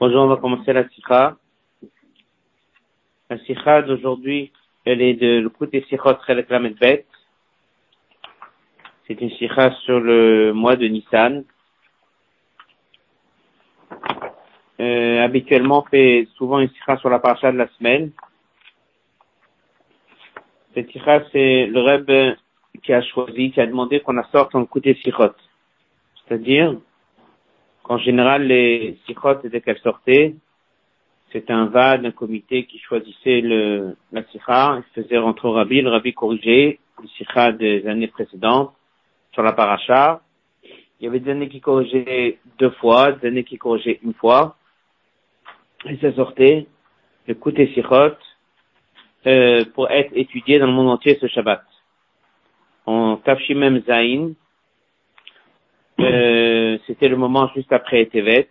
Bonjour, on va commencer la sikha. La sikha d'aujourd'hui, elle est de l'écoute Sikhot Chelek Lamed Bet. C'est une sikha sur le mois de Nissan. Habituellement, on fait souvent une sikha sur la paracha de la semaine. Cette sikha, c'est le Rebbe qui a choisi, qui a demandé qu'on la sorte en l'écoute Sikhot. C'est-à-dire qu'en général, les sikhot, dès qu'elles sortaient, c'était un VAD, un comité qui choisissait la sikha, il faisait rentrer au Rabbi, le Rabbi corrigeait les sikha des années précédentes sur la paracha. Il y avait des années qui corrigeaient 2 fois, des années qui corrigeaient 1 fois, et ça sortait, le Kouté Sikhot, pour être étudié dans le monde entier ce Shabbat. En Tafshimem Zain, c'était le moment juste après Tevet,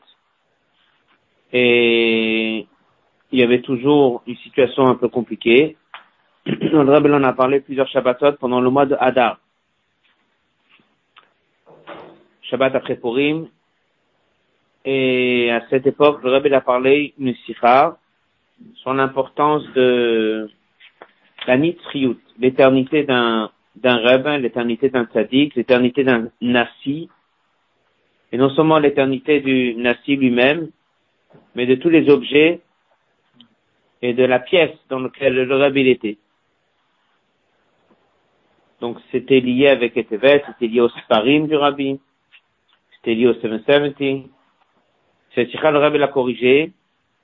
et il y avait toujours une situation un peu compliquée. Le Rebbe en a parlé plusieurs Shabbatot pendant le mois de Hadar. Shabbat après Purim. Et à cette époque, le Rebbe a parlé une sikha sur l'importance de la nitzriyut, l'éternité d'un Rebbe, l'éternité d'un tzaddik, l'éternité d'un Nassi. Et non seulement l'éternité du Nassi lui-même, mais de tous les objets et de la pièce dans laquelle le Rebbe était. Donc c'était lié avec Etevet, c'était lié au Sparim du Rabbi, c'était lié au 770. Cette sikha, le Rebbe l'a corrigé,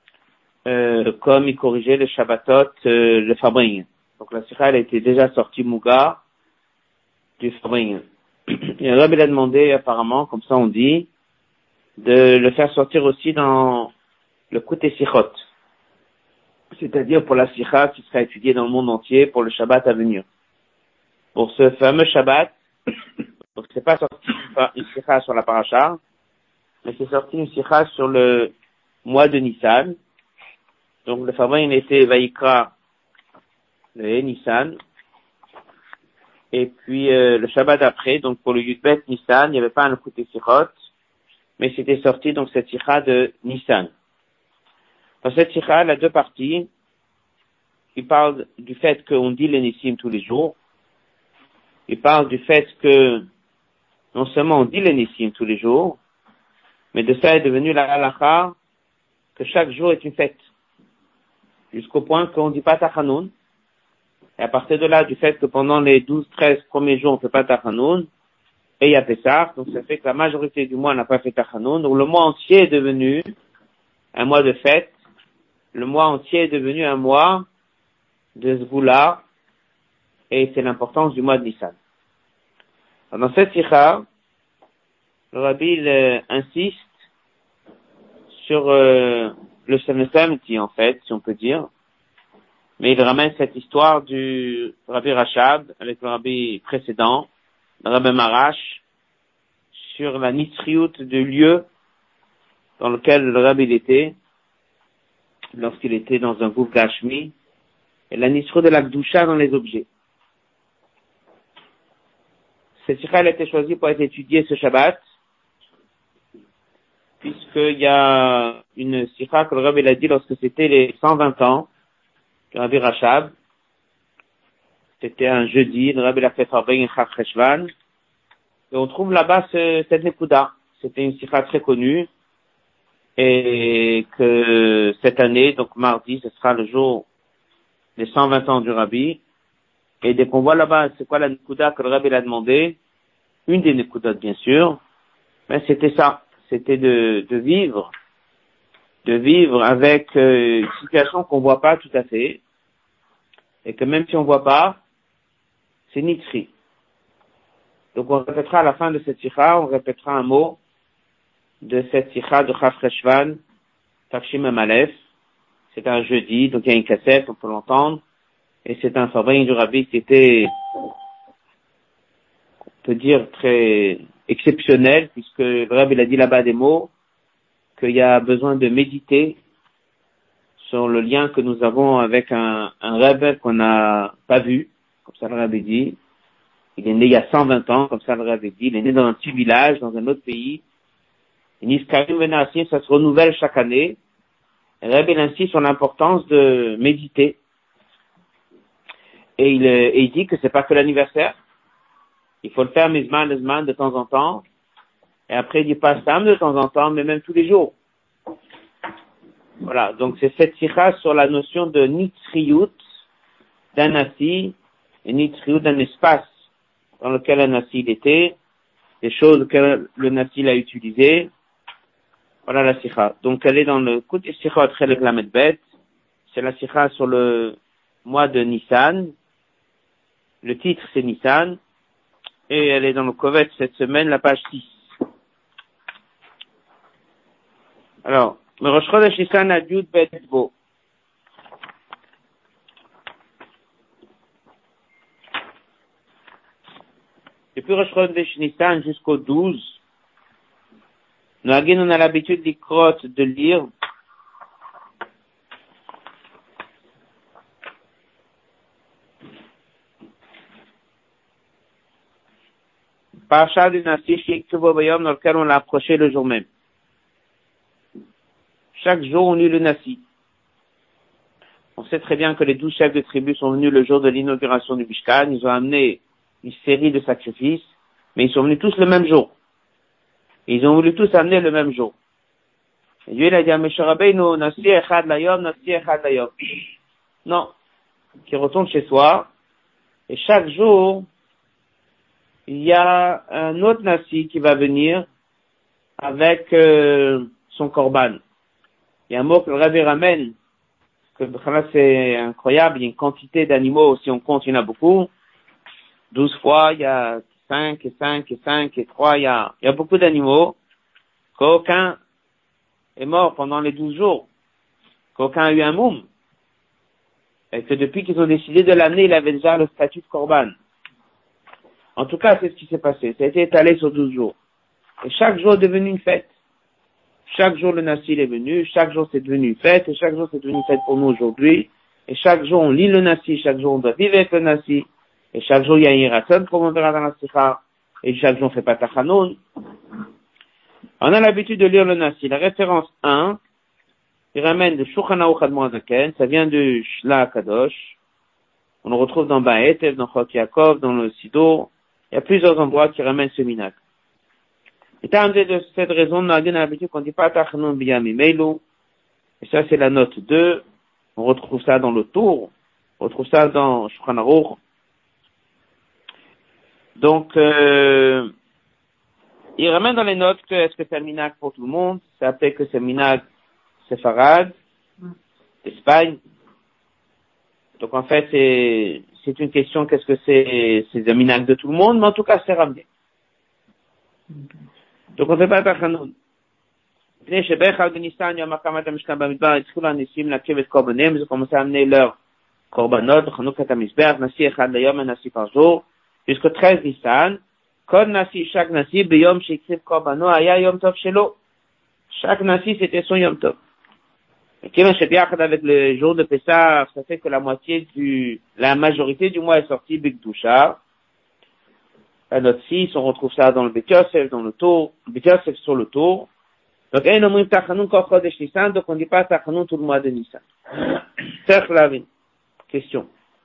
comme il corrigeait le Shabbatot, le Fabring. Donc la sikha, elle était déjà sortie Mouga du Fabring. Et le Rebbe l'a demandé, apparemment, comme ça on dit, de le faire sortir aussi dans le Kouté Sikhot. C'est-à-dire pour la sikha qui sera étudiée dans le monde entier pour le Shabbat à venir. Pour ce fameux Shabbat, donc c'est pas sorti une sikha sur la paracha, mais c'est sorti une sikha sur le mois de Nissan. Donc le Fabring était Vaïkra le Nissan. Et puis le Shabbat après, donc pour le Yudbet Nissan, il n'y avait pas un Kouté Sikhot, mais c'était sorti donc cette sikha de Nissan. Dans cette sikha, il y a 2 parties. Il parle du fait qu'on dit les Nissim tous les jours. Il parle du fait que non seulement on dit les Nissim tous les jours, mais de ça est devenu la halakha que chaque jour est une fête. Jusqu'au point qu'on ne dit pas Tachanoun. Et à partir de là, du fait que pendant les 12-13 premiers jours, on ne fait pas Tachanoun, et il y a Pessah, donc ça fait que la majorité du mois n'a pas fait Tachanoun. Donc le mois entier est devenu un mois de fête. Le mois entier est devenu un mois de Zvoula, et c'est l'importance du mois de Nissan. Dans cette sikha, le Rabbi insiste sur le Samiti, en fait, si on peut dire. Mais il ramène cette histoire du Rabbi Rachab avec le Rabbi précédent, le Rabbi Marash, sur la nitzriyut du lieu dans lequel le Rabbi était, lorsqu'il était dans un groupe Gashmi, et la nitzriyut de la Gdusha dans les objets. Cette sikha, elle a été choisie pour être étudiée ce Shabbat, puisqu'il y a une sikha que le Rabbi a dit lorsque c'était les 120 ans, le Rabbi Rachab. C'était un jeudi, le Rabbi l'a fait Farbeng et Chaf Cheshvan. Et on trouve là-bas cette Nekuda. C'était une sikha très connue. Et que cette année, donc mardi, ce sera le jour des 120 ans du Rabbi. Et dès qu'on voit là-bas, c'est quoi la Nekuda que le Rabbi l'a demandé, une des Nekudas bien sûr, mais c'était ça. C'était de vivre avec une situation qu'on voit pas tout à fait. Et que même si on voit pas, c'est Nitzri. Donc on répétera à la fin de cette sikha, on répétera un mot de cette sikha de Chaf Cheshvan, Tafshim Amalef. C'est un jeudi, donc il y a une cassette, on peut l'entendre. Et c'est un Fabring du Rabbi qui était, on peut dire, très exceptionnel, puisque le Rabbi il a dit là-bas des mots, qu'il y a besoin de méditer sur le lien que nous avons avec un Rebbe qu'on n'a pas vu, comme ça le Rabbi dit. Il est né il y a 120 ans, comme ça le Rabbi dit. Il est né dans un petit village, dans un autre pays. Et Niskarim Venassim, ça se renouvelle chaque année. Rabbi insiste sur l'importance de méditer. Et il dit que c'est pas que l'anniversaire. Il faut le faire mizman de temps en temps. Et après, il dit pas sam de temps en temps, mais même tous les jours. Voilà. Donc, c'est cette sikha sur la notion de nitzriyut d'un nasi, et nitzriyut d'un espace dans lequel un nasi était, des choses que le nasi l'a utilisé. Voilà la sikha. Donc, elle est dans le côté sikha Chelek Lamed Bet. C'est la sikha sur le mois de Nissan. Le titre, c'est Nissan. Et elle est dans le Kovet cette semaine, la page 6. Alors, le Rosh Chodesh Nissan a Yud Bet Bo. Depuis Rosh Chodesh Nissan jusqu'au 12, nous on a l'habitude de lire Parashat du Nasi Shektuvo Bayom, dans lequel on l'a approché le jour même. Chaque jour, on lit le Nasi. On sait très bien que les 12 chefs de tribu sont venus le jour de l'inauguration du Mishkan. Ils ont amené une série de sacrifices, mais ils sont venus tous le même jour. Ils ont voulu tous amener le même jour. Et Dieu, il a dit à Moshe Rabbeinu, Nasi Echad Layom, Nasi Echad Layom. Non. Qui retourne chez soi. Et chaque jour, il y a un autre Nasi qui va venir avec son korban. Il y a un mot que le Rabbi ramène, que c'est incroyable, il y a une quantité d'animaux, si on compte, il y en a beaucoup. 12 fois, il y a 5 et 5 et 5 et 3, il y a beaucoup d'animaux, qu'aucun est mort pendant les 12 jours, qu'aucun a eu un moum, et que depuis qu'ils ont décidé de l'amener, il avait déjà le statut de korban. En tout cas, c'est ce qui s'est passé. Ça a été étalé sur 12 jours. Et chaque jour est devenu une fête. Chaque jour, le Nasi est venu. Chaque jour, c'est devenu une fête. Et chaque jour, c'est devenu une fête pour nous aujourd'hui. Et chaque jour, on lit le Nasi. Chaque jour, on doit vivre avec le Nasi. Et chaque jour, il y a un Yiraton, comme on verra dans la Sikha. Et chaque jour, on fait pas Tachanoun. On a l'habitude de lire le Nasi. La référence 1, il ramène de Shulchan Aruch Admor Zaken. Ça vient du Shla Kadosh. On le retrouve dans Ba'etev, dans Chok Yaakov, dans le Sido. Il y a plusieurs endroits qui ramènent ce minag. Et de cette raison, on a l'habitude qu'on dit pas Tachanoun Biyami Meilu. Et ça, c'est la note 2. On retrouve ça dans le Tour. On retrouve ça dans Shulchan Aruch. Donc, il ramène dans les notes que est-ce que c'est un minag pour tout le monde. C'est appelé que c'est minag séfarade, Espagne. Donc, en fait, c'est une question, qu'est-ce que c'est un minag de tout le monde, mais en tout cas, c'est ramené. Donc, on fait pas Tachanoun. Ils ont commencé à amener leurs korbanot, Chanukah Tamizbeach, Nasi Echad Layom, un Nasi par jour, jusqu'au 13 Nissan. Kol Nasi, chaque Nasi, Beyom Sheikriv Korbano, Aya Yom Tov Shelo. Chaque Nasi, c'était son Yom Tov. Et Kevin Shebiachad, avec le jour de Pessah, ça fait que la majorité du mois est sortie Big Doucha. La note 6, on retrouve ça dans le Bet Yosef, dans le Tour, Bet Yosef sur le Tour. Donc, donc on ne dit pas Tachanoun tout le mois de Nissan. Question.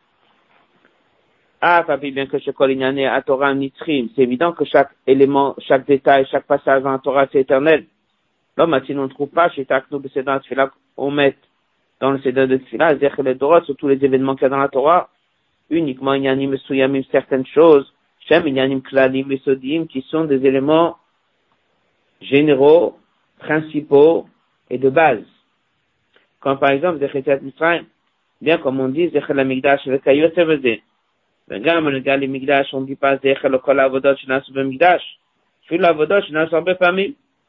Papi, bien que chez Kolignane, à Torah Nitrim, c'est évident que chaque élément, chaque détail, chaque passage dans la Torah, c'est éternel. Là, maintenant, on ne trouve pas chez Taknou Bessédan Tfila, on met dans le Seder de Tfila, Zech le Dorot, sur tous les événements qu'il y a dans la Torah, uniquement Inyanim Souyamim, certaines choses, Shem Inyanim Klalim Besodim, qui sont des éléments généraux, principaux et de base. Comme par exemple, Zechet Mitzrayim, bien comme on dit, Zech la Migdash, le Kayot Sevezé. וגם על גל המקדש on dit pas זכר לכל העבודות שנעשו במקדש, אפילו העבודות שנעשו הרבה פעמים.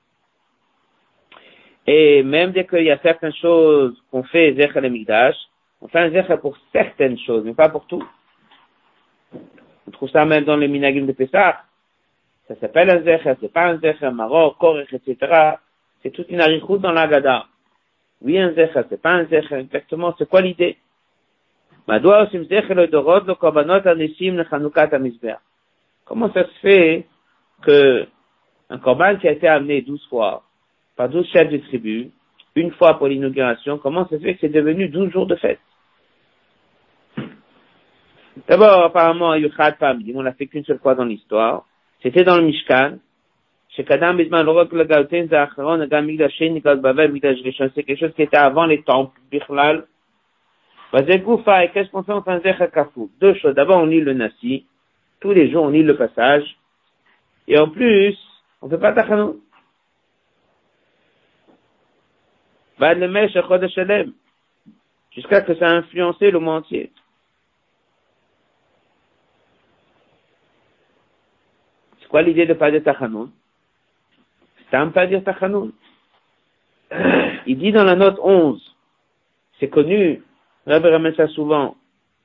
Et même dès qu'il y a certaines choses qu'on fait זכר למקדש, on fait un zécha pour certaines choses, mais pas pour tout. On trouve ça même dans les minagim de Pessah. Ça s'appelle un zécha, c'est pas un zécha, Maroc, Korech, etc. C'est toute une arichout dans l'Agada. Oui, un zécha, c'est pas un zécha, exactement, c'est quoi l'idée? Comment ça se fait que un korban qui a été amené 12 fois par 12 chefs de tribu, une fois pour l'inauguration, comment ça se fait que c'est devenu 12 jours de fête? D'abord, apparemment, Yuchad Pamdim, on l'a fait qu'une seule fois dans l'histoire. C'était dans le Mishkan. Chez Kadam Bisman, le Galten, Zacharon, Agam Migdash Sheni, Gad Bavel, Migdash Rishon, c'est quelque chose qui était avant les temples, Bichlal. Vazegoufa, et qu'est-ce qu'on fait en fin de Kafou? Deux choses. D'abord, on lit le Nasi. Tous les jours, on lit le passage. Et en plus, on fait pas Tachanoun. Bad le Mesh, Chodesh Shalem. Jusqu'à ce que ça a influencé le monde entier. C'est quoi l'idée de pas dire Tachanoun? C'est à ne pas dire Tachanoun. Il dit dans la note 11, c'est connu, Rabbi ramène ça souvent.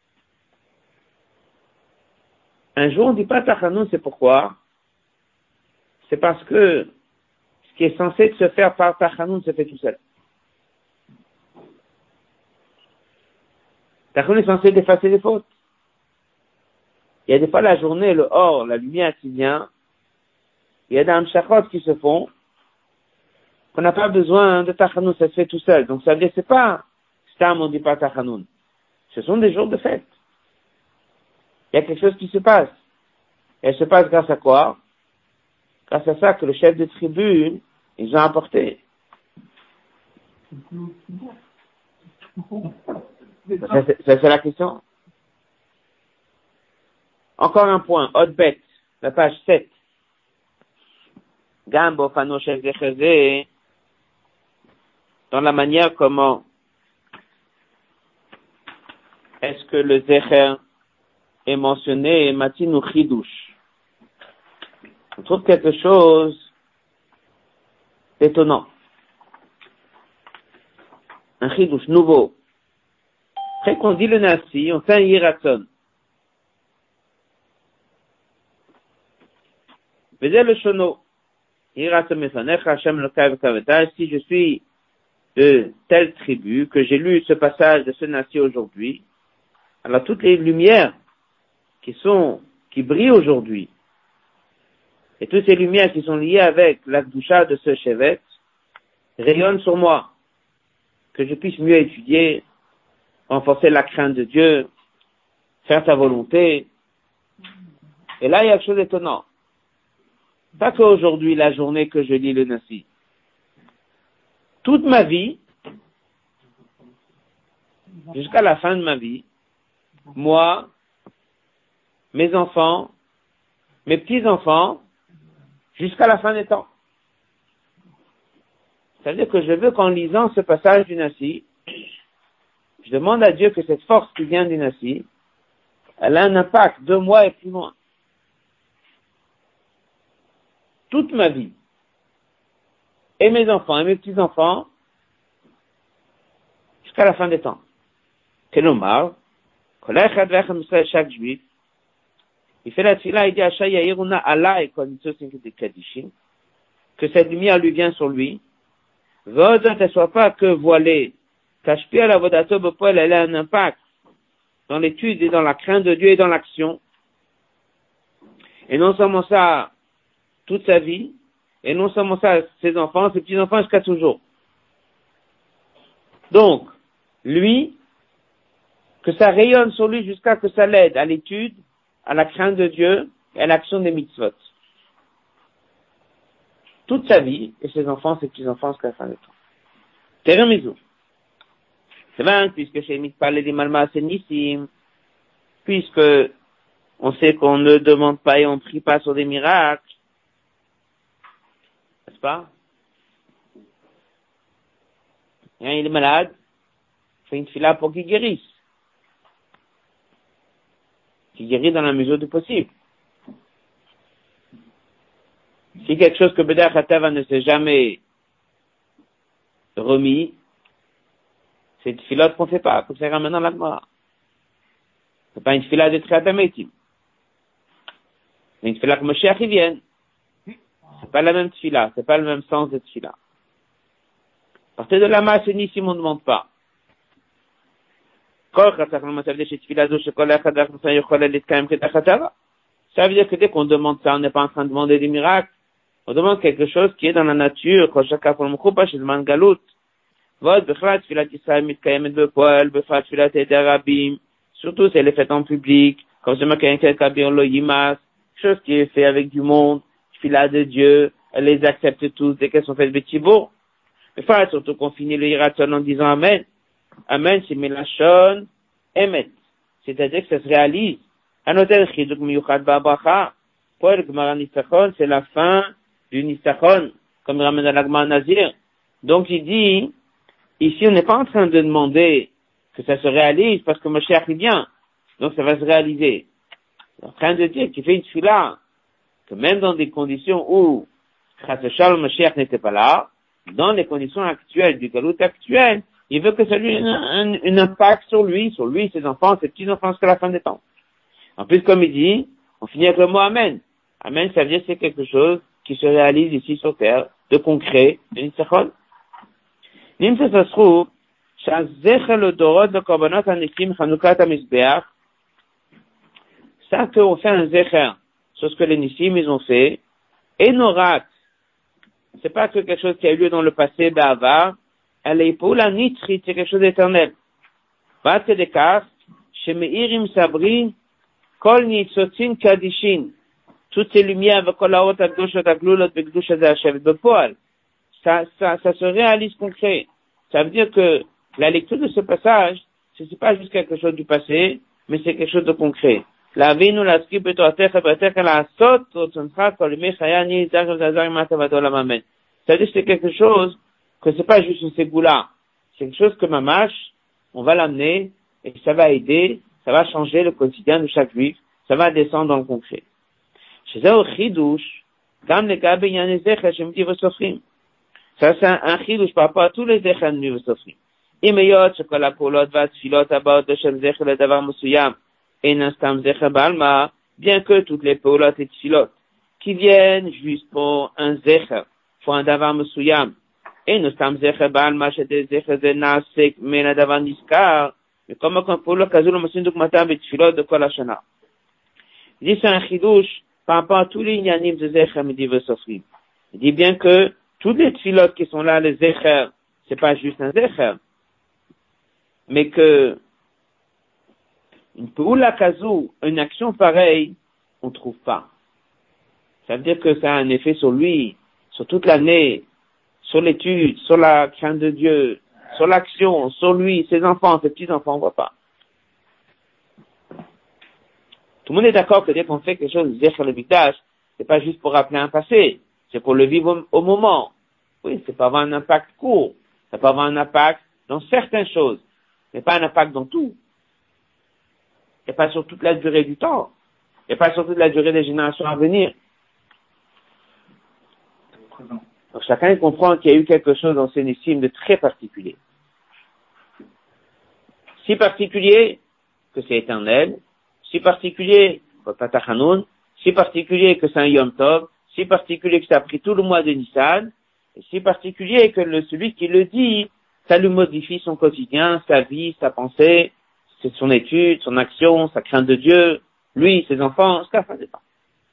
Un jour, on dit pas Tachanoun, c'est pourquoi? C'est parce que ce qui est censé se faire par Tachanoun se fait tout seul. Tachanoun est censé effacer les fautes. Il y a des fois la journée, le or, la lumière qui vient, il y a des hamshachot qui se font, qu'on n'a pas besoin de Tachanoun, ça se fait tout seul. Donc ça veut dire, c'est pas Stam, on dit pas Tachanoun. Ce sont des jours de fête. Il y a quelque chose qui se passe. Et elle se passe grâce à quoi? Grâce à ça que le chef de tribu, ils ont apporté. Ça, c'est la question. Encore un point, Hotbet, la page 7. Gambo, Fano, chef de Chazé, dans la manière comment est-ce que le Zecher est mentionné, Matin ou Chidouche. On trouve quelque chose d'étonnant. Un Chidouche nouveau. Après qu'on dit le Nasi, on fait un Yiraton. Faisait le Shono. Yiraton Mefanech, Hashem le Kav Kaveta. Si je suis de telle tribu, que j'ai lu ce passage de ce Nasi aujourd'hui, alors toutes les lumières qui brillent aujourd'hui, et toutes ces lumières qui sont liées avec la doucha de ce Shevet, rayonnent sur moi, que je puisse mieux étudier, renforcer la crainte de Dieu, faire ta volonté. Et là, il y a quelque chose d'étonnant. Pas qu'aujourd'hui, la journée que je lis le Nasi. Toute ma vie, jusqu'à la fin de ma vie, moi, mes enfants, mes petits-enfants, jusqu'à la fin des temps. Ça veut dire que je veux qu'en lisant ce passage du Nasi, je demande à Dieu que cette force qui vient du Nasi, elle a un impact de moi et plus loin. Toute ma vie, et mes enfants, et mes petits-enfants, jusqu'à la fin des temps. Kelomar, chaque juif, il fait la tfila, il dit à Shaya Yeruna Allah et que cette lumière lui vient sur lui, ne soit pas que voilée, Kashpia la vodato bepoel, elle a un impact dans l'étude et dans la crainte de Dieu et dans l'action. Et non seulement ça, toute sa vie, et non seulement ça, ses enfants, ses petits-enfants jusqu'à toujours. Donc, lui, que ça rayonne sur lui jusqu'à que ça l'aide à l'étude, à la crainte de Dieu et à l'action des mitzvot. Toute sa vie, et ses enfants, ses petits-enfants jusqu'à la fin du temps. Teремizou. C'est vrai, puisque chez Mitpalé des Malma Senissim, puisque on sait qu'on ne demande pas et on ne prie pas sur des miracles, n'est-ce pas? Et il est malade, fait une fila pour qu'il guérisse. Qu'il guérit dans la mesure du possible. Si quelque chose que Beda Khatava ne s'est jamais remis, c'est une filote qu'on ne fait pas, qu'on fait maintenant la Gemara. C'est pas une filote de Triatametim. C'est une filote que Moshiach y vienne. C'est pas la même tfila, c'est pas le même sens de tfila. À partir de la masse, si on ne demande pas. Ça veut dire que dès qu'on demande ça, on n'est pas en train de demander des miracles. On demande quelque chose qui est dans la nature, Vod bechlat filat Israël mitkayemet bepoel, bechlat filat eder rabim. Surtout, c'est les fêtes en public, comme c'est marqué un kabir lo yimas, chose qui est fait avec du monde, filat de Dieu, elle les accepte tous dès qu'elles sont faites betibour. Bechlat, surtout qu'on finit le yiraton en disant Amen. Amen, c'est melachon, emet. C'est-à-dire que ça se réalise. Anotel chiduk miyuchad ba'abracha. Pour le Gemara Nistachon, c'est la fin du Nistachon, comme le ramène à l'Agma Nazir. Donc il dit, ici on n'est pas en train de demander que ça se réalise parce que Mashiach est bien. Donc ça va se réaliser. Il est en train de dire qu'il fait une tefila, que même dans des conditions où Chas Shalom Mashiach n'était pas là, dans les conditions actuelles, du galout actuel, il veut que ça lui ait un impact sur lui, ses enfants, ses petits-enfants jusqu'à la fin des temps. En plus, comme il dit, on finit avec le mot Amen. Amen, ça veut dire que c'est quelque chose qui se réalise ici sur terre, de concret, de Nitzachon. Nimsa ça se trouve, Shazecha le Dorot de Korbanot Anikim Chanukat HaMizbeach, ça qu'on fait un zecher sur ce que les Nissim ils ont fait, et Norat, c'est pas que quelque chose qui a eu lieu dans le passé, Ba'avar, elle est pour la Nitrit, c'est quelque chose d'éternel. Bat Kedekar, Shemeirim Sabri, Kol Nitzotin Kadishin, toutes ces lumières, Vekolaot Agdoshot Aglulot Begdusha Hashem Bepoal, ça se réalise concret. Ça veut dire que la lecture de ce passage, c'est pas juste quelque chose du passé, mais c'est quelque chose de concret. La vinu la skip et toatecha betecha la sot otzoncha kol mechayani zagam zazar matavado la mamen. Ça veut dire que c'est quelque chose que c'est pas juste une ségoula. C'est quelque chose que mamash, on va l'amener et ça va aider, ça va changer le quotidien de chaque juif, ça va descendre dans le concret. Chez eux, chidouche, gam le gabe yan zecher shemti v'sofrim. Ça, c'est un chidouche par rapport à tous les zecher de v'sofrim. Imeyot, shekol ha'polot v'atfilot abaot de shem zecher le davar musuyam. Et n'estam zecher balma, bien que toutes les polot et tfilot, qui viennent juste pour un zecher, pour un davar musuyam. Et n'estam zecher balma, j'étais zecher de nasek, mais un davar niskar, mais comme un polot kazul musinduk matam et tfilot de kol hashana. Il dit c'est un chidouche par rapport à tous les inyanim de zecher midi v'sofrim. Il dit bien que toutes les tfilot qui sont là, les zecher, c'est pas juste un zecher, mais que une poula kazou, une action pareille, on trouve pas. Ça veut dire que ça a un effet sur lui, sur toute l'année, sur l'étude, sur la crainte de Dieu, sur l'action, sur lui, ses enfants, ses petits-enfants, on voit pas. Tout le monde est d'accord que dès qu'on fait quelque chose, dire sur le Mikdash, c'est pas juste pour rappeler un passé, c'est pour le vivre au moment. Oui, c'est pas avoir un impact court, ça peut avoir un impact dans certaines choses, mais pas un impact dans tout. Et pas sur toute la durée du temps, et pas sur toute la durée des générations à venir. Donc chacun comprend qu'il y a eu quelque chose dans ces Nissim de très particulier. Si particulier que c'est éternel, si particulier que Patachanoun, si particulier que c'est un Yom Tov, si particulier que ça a pris tout le mois de Nissan, et si particulier que celui qui le dit, ça lui modifie son quotidien, sa vie, sa pensée, c'est son étude, son action, sa crainte de Dieu, lui, ses enfants, jusqu'à la fin des temps.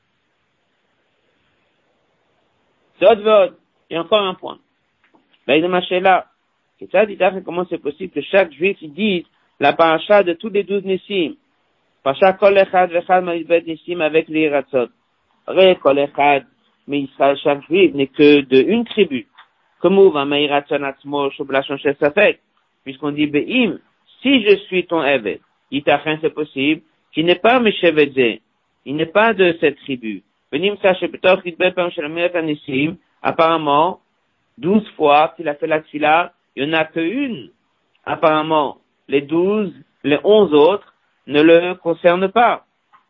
C'est autre. Et encore un point. Ben, il marché là. C'est ça, dit comment c'est possible que chaque juif, il dise la paracha de tous les 12 Nissim. Paracha kol echad vechad ma'izbet Nissim avec les Ratzot. Kol echad, mais Israël, chaque juif n'est que de une tribu. Comme on va ma'iratzon atzmo shoblachon shel safek. Puisqu'on dit be'im, si je suis ton Eved, Yitachin, c'est possible, qu'il n'est pas Meshevedze, il n'est pas de cette tribu. Venim sache plutôt qu'il peut pas Nissim, apparemment, 12 fois qu'il a fait la tfila, il n'y en a qu'une. Apparemment, les 11 autres ne le concernent pas.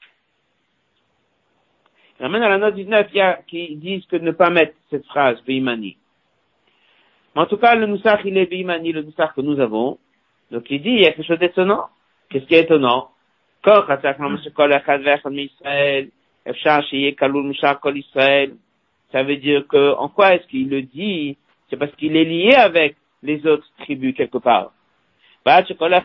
Il ramène à la note 19, il y a qui disent que ne pas mettre cette phrase, Veimani. Mais en tout cas, le Nusach, il est Veimani, le Nusach que nous avons. Donc il dit, il y a quelque chose d'étonnant. Qu'est-ce qui est étonnant? Ça veut dire que, en quoi est-ce qu'il le dit? C'est parce qu'il est lié avec les autres tribus quelque part. Ça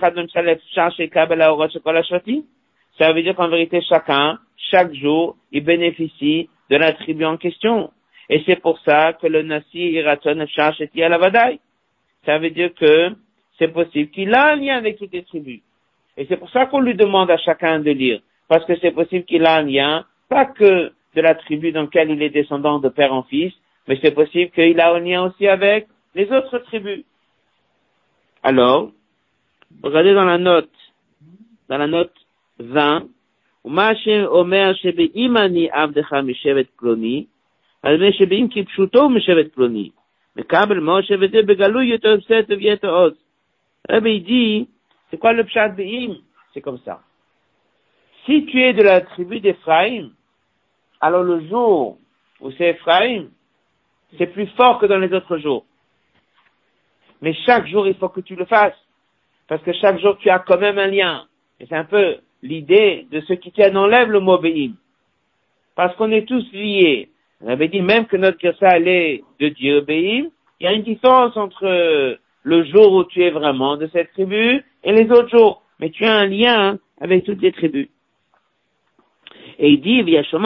veut dire qu'en vérité, chaque jour, il bénéficie de la tribu en question. Et c'est pour ça que le Nasi Iraton cherche et la Vadaï. ça veut dire que c'est possible qu'il a un lien avec toutes les tribus. Et c'est pour ça qu'on lui demande à chacun de lire. Parce que c'est possible qu'il a un lien, pas que de la tribu dans laquelle il est descendant de père en fils, mais c'est possible qu'il a un lien aussi avec les autres tribus. Alors, regardez dans la note 20, ומה שאומר שבאם אני עבדך משבט פלוני, אז שבאם כפשוטו משבט פלוני, מקבל משה וזה בגלוי יותר בסתר ויתר עוז. Rabbi dit, c'est quoi le pshat be'im? C'est comme ça. Si tu es de la tribu d'Ephraïm, alors le jour où c'est Ephraïm, c'est plus fort que dans les autres jours. Mais chaque jour, il faut que tu le fasses. Parce que chaque jour, tu as quand même un lien. Et c'est un peu l'idée de ceux qui tiennent, enlève le mot be'im. Parce qu'on est tous liés. On avait dit même que notre Kirsa est de Dieu, be'im. Il y a une différence entre le jour où tu es vraiment de cette tribu et les autres jours. Mais tu as un lien avec toutes les tribus. Et il dit,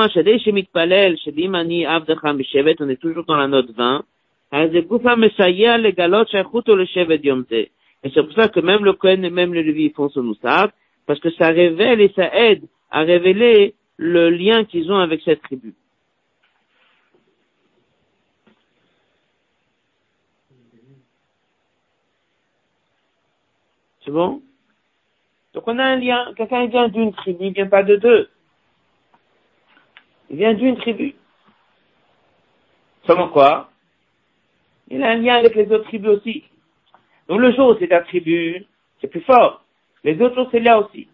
on est toujours dans la note 20. Et c'est pour ça que même le Kohen et même le Lévi font son moussard, parce que ça révèle et ça aide à révéler le lien qu'ils ont avec cette tribu. C'est bon? Donc on a un lien. Quelqu'un vient d'une tribu, il vient pas de deux. Il vient d'une tribu. Comment quoi? Il a un lien avec les autres tribus aussi. Donc le jour où c'est ta tribu, c'est plus fort. Les autres jours, c'est là aussi.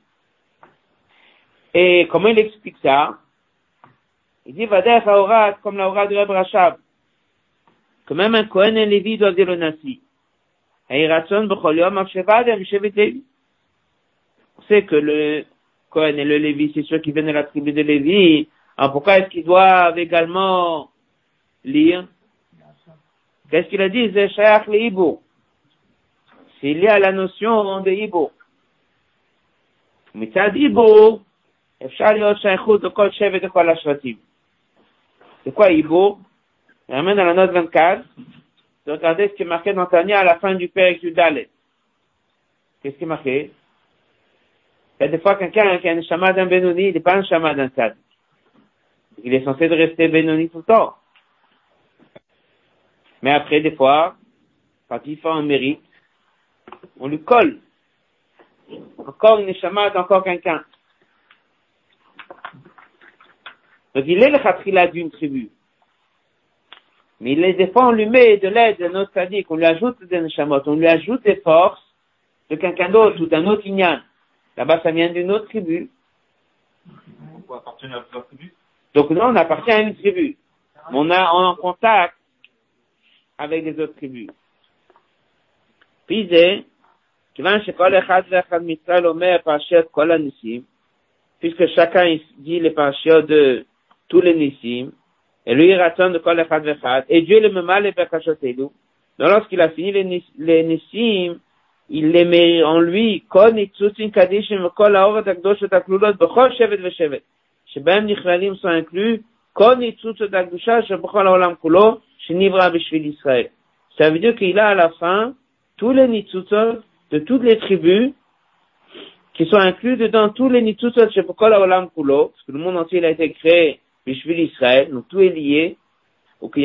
Et comment il explique ça? Il dit, Vadef Aorat, comme la Aorat de Reb Rachab, que même un Kohen et un Lévi doivent dire le Nasi. Et Ratson B'chol Yom Avshevadem Shevet Lévi. On sait que le Kohen et le Lévi, c'est ceux qui viennent de la tribu de Lévi. Alors pourquoi est-ce qu'ils doivent également lire? Qu'est-ce qu'il a dit? C'est Shayach le Hibou. C'est lié à la notion de Hibou. Mitzad Hibou, Efshar Yot Shaychut de Kol Shevet de Kol Ashvatim. C'est quoi Hibou? Il ramène dans la note 24. Regardez ce qui est marqué dans Tania à la fin du Père du Dalet. Qu'est-ce qui est marqué? Il y a des fois quelqu'un qui a un shama d'un Benoni, il n'est pas un shama d'un Tzad. Il est censé de rester Benoni tout le temps. Mais après, des fois, quand il fait un mérite, on lui colle. Encore une neshama d'encore quelqu'un. Donc il est le khatrila d'une tribu. Mais des fois, on lui met de l'aide de notre sadique, on lui ajoute des neshamot, on lui ajoute des forces de quelqu'un d'autre ou d'un autre inyan. Là-bas, ça vient d'une autre tribu. On appartient à plusieurs tribus. Donc nous, on appartient à une tribu. On est en contact avec les autres tribus. Puis, puisque chacun dit les parashiot de tous les nissim, et lui il raconte de kol echad vechad, et Dieu le memal et bekashotelu. Donc lorsqu'il a fini les nissim, il les met en lui, kol nitzutsin kadishim kol haoret akdoshot aklulot bechol shevet veshevet, שבהם נכללים sont inclus, kol nitzutot akdusha shebechol haolam kulo, shenivra b'shvil Israël. Ça veut dire qu'il a à la fin tous les nitzutot de toutes les tribus qui sont inclus dedans tous les nitzutot shebechol haolam kulo, parce que le monde entier il a été créé b'shvil Israël, donc tout est lié. Il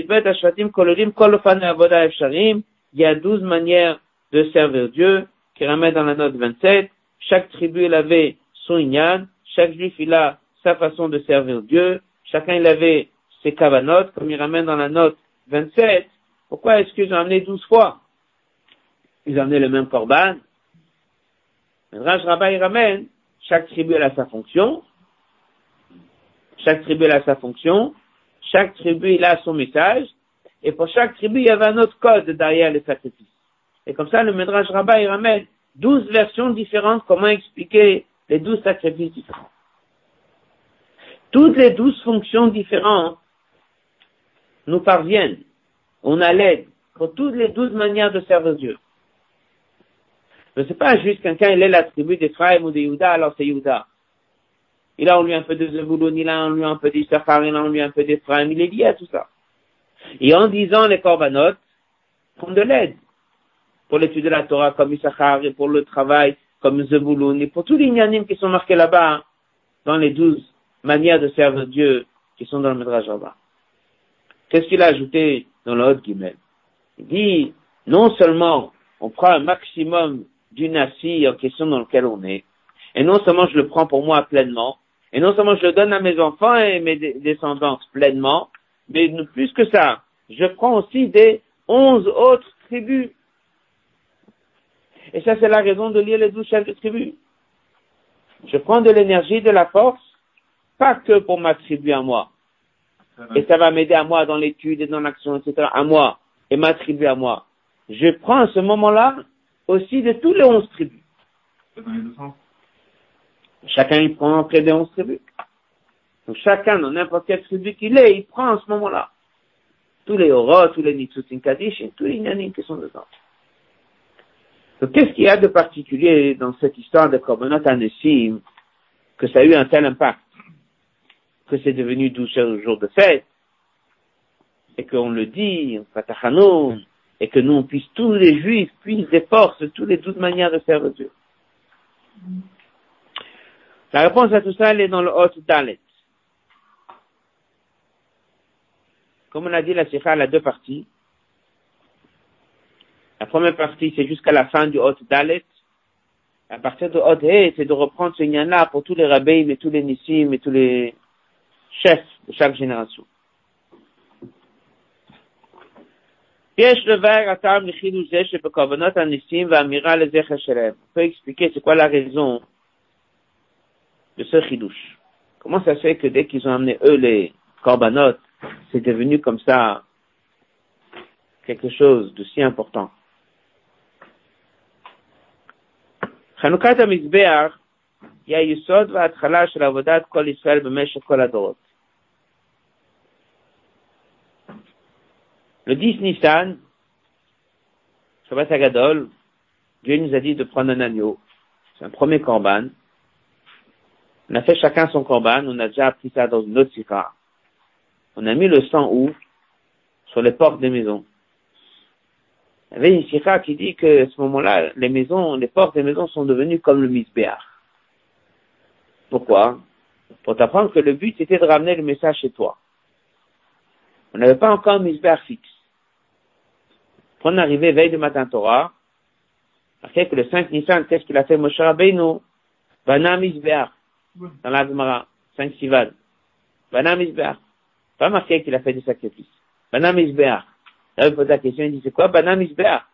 y a 12 manières de servir Dieu, qui ramène dans la note 27. Chaque tribu, il avait son inyan. Chaque juif, il a sa façon de servir Dieu. Chacun, il avait ses kavanot, comme il ramène dans la note 27. Pourquoi est-ce qu'ils ont amené 12 fois? Ils ont amené le même korban. Le Raj Rabbah, il ramène, chaque tribu, elle a sa fonction. Chaque tribu, elle a sa fonction. Chaque tribu, il a son message. Et pour chaque tribu, il y avait un autre code derrière les sacrifices. Et comme ça, le Midrash Rabbah, il ramène 12 versions différentes, comment expliquer les 12 sacrifices différents. Toutes les 12 fonctions différentes nous parviennent. On a l'aide pour toutes les 12 manières de servir Dieu. Mais c'est pas juste quelqu'un, il est la tribu d'Ephraïm ou de Yehuda, alors c'est Yehuda. Il a en lui un peu de Zebulun, il a en lui un peu d'Issachar, il a en lui un peu d'Ephraïm, il est lié à tout ça. Et en disant les korbanot, font de l'aide. pour l'étude de la Torah comme Issachar, et pour le travail comme Zebulun, et pour tous les inyanim qui sont marqués là-bas, dans les 12 manières de servir Dieu qui sont dans le Midrash Rabbah. Qu'est-ce qu'il a ajouté dans le Hod Gimel? Il dit, non seulement on prend un maximum du Nassi en question dans lequel on est, et non seulement je le prends pour moi pleinement, et non seulement je le donne à mes enfants et mes descendants pleinement, mais plus que ça, je prends aussi des 11 autres tribus. Et ça, c'est la raison de lire les 12 chefs de tribu. Je prends de l'énergie, de la force, pas que pour ma tribu à moi. Et ça va m'aider à moi dans l'étude et dans l'action, etc., à moi, et ma tribu à moi. Je prends à ce moment-là aussi de tous les 11 tribus. Chacun, il prend près des 11 tribus. Donc chacun, dans n'importe quelle tribu qu'il est, il prend à ce moment-là. Tous les Ora, tous les Nitzutin Kaddish, et tous les Inyanim qui sont dedans. Donc qu'est-ce qu'il y a de particulier dans cette histoire de Korbanot Anesim, que ça a eu un tel impact, que c'est devenu 12 jours de fête, et qu'on le dit, Fatachanoun, et que nous, tous les Juifs, puissent des forces, toutes les 12 manières de faire Dieu. La réponse à tout ça, elle est dans le Hot Dalet. Comme on a dit, la Sikha, elle a deux parties. La première partie, c'est jusqu'à la fin du Hot Dalet. À partir de Hot He, c'est de reprendre ce lien-là pour tous les rabbins, et tous les nissim, et tous les chefs de chaque génération. On peut expliquer c'est quoi la raison de ce chidouche. Comment ça se fait que dès qu'ils ont amené eux les korbanot, c'est devenu comme ça quelque chose de si important. Chanoukat HaMizbeach, il y a Yisod v'atchala shel avodat kol Israël b'meshech kol hadorot. Le 10 Nissan, Shabbat Hagadol, Dieu nous a dit de prendre un agneau. C'est un premier korban. On a fait chacun son korban, on a déjà appris ça dans une autre sikha. On a mis le sang où? Sur les portes des maisons. Il y avait une sikha qui dit que à ce moment-là, les portes des maisons sont devenues comme le Mizbeach. Pourquoi? Pour t'apprendre que le but était de ramener le message chez toi. On n'avait pas encore un Mizbeach fixe. Quand on arrivait veille de matin Torah, marqué que le 5 Nissan, qu'est-ce qu'il a fait Moshe Rabbeinu? Bana Mizbeach. Dans la Gemara, 5 Sivan. Bana Mizbeach. Pas marqué qu'il a fait des sacrifices. Bana Mizbeach. Là, il pose la question, il dit, c'est quoi Bana Mizbeach?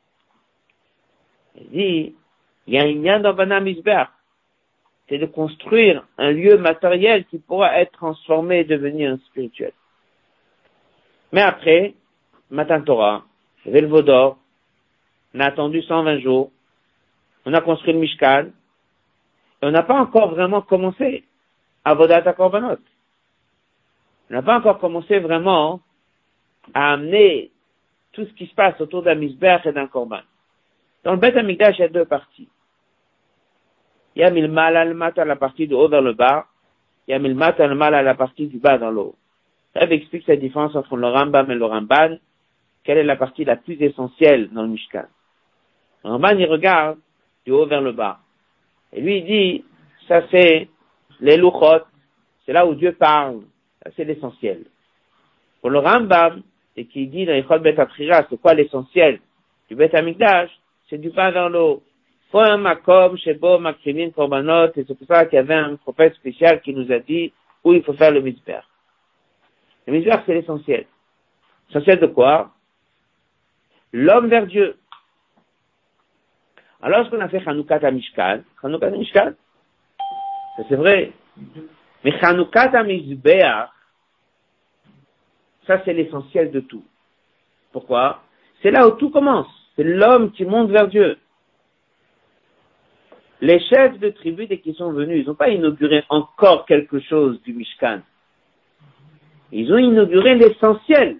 Il dit, il y a un lien dans Bana Mizbeach. C'est de construire un lieu matériel qui pourra être transformé et devenir spirituel. Mais après, matin Torah, il y avait le Vaudor, on a attendu 120 jours, on a construit le Mishkan, et on n'a pas encore vraiment commencé à Avodat HaKorbanot. On n'a pas encore commencé vraiment à amener tout ce qui se passe autour d'un Mizbeach et d'un Korban. Dans le Beth Amikdash, il y a deux parties. Il y a Milmal al-Mat à la partie du haut vers le bas, il y a Milmat al-Mal à la partie du bas dans le haut. Ça explique cette différence entre le Rambam et le Ramban. Quelle est la partie la plus essentielle dans le Mishkan? Le Ramban, il regarde du haut vers le bas. Et lui, il dit, ça c'est les Luchot, c'est là où Dieu parle. Ça c'est l'essentiel. Pour le Rambam, et qui dit dans les Chol Bet Atrira, c'est quoi l'essentiel du Bet Amikdash? C'est du bas vers le haut. Faut un makom, shebo, makrimin, korbanot, et c'est pour ça qu'il y avait un prophète spécial qui nous a dit où il faut faire le Mizbeach. Le Mizbeach, c'est l'essentiel. L'essentiel de quoi? L'homme vers Dieu. Alors, lorsqu'on a fait Chanoukat HaMishkan, ça c'est vrai. Mais Chanoukat HaMizbeach, ça c'est l'essentiel de tout. Pourquoi? C'est là où tout commence. C'est l'homme qui monte vers Dieu. Les chefs de tribu, dès qu'ils sont venus, ils n'ont pas inauguré encore quelque chose du Mishkan. Ils ont inauguré l'essentiel.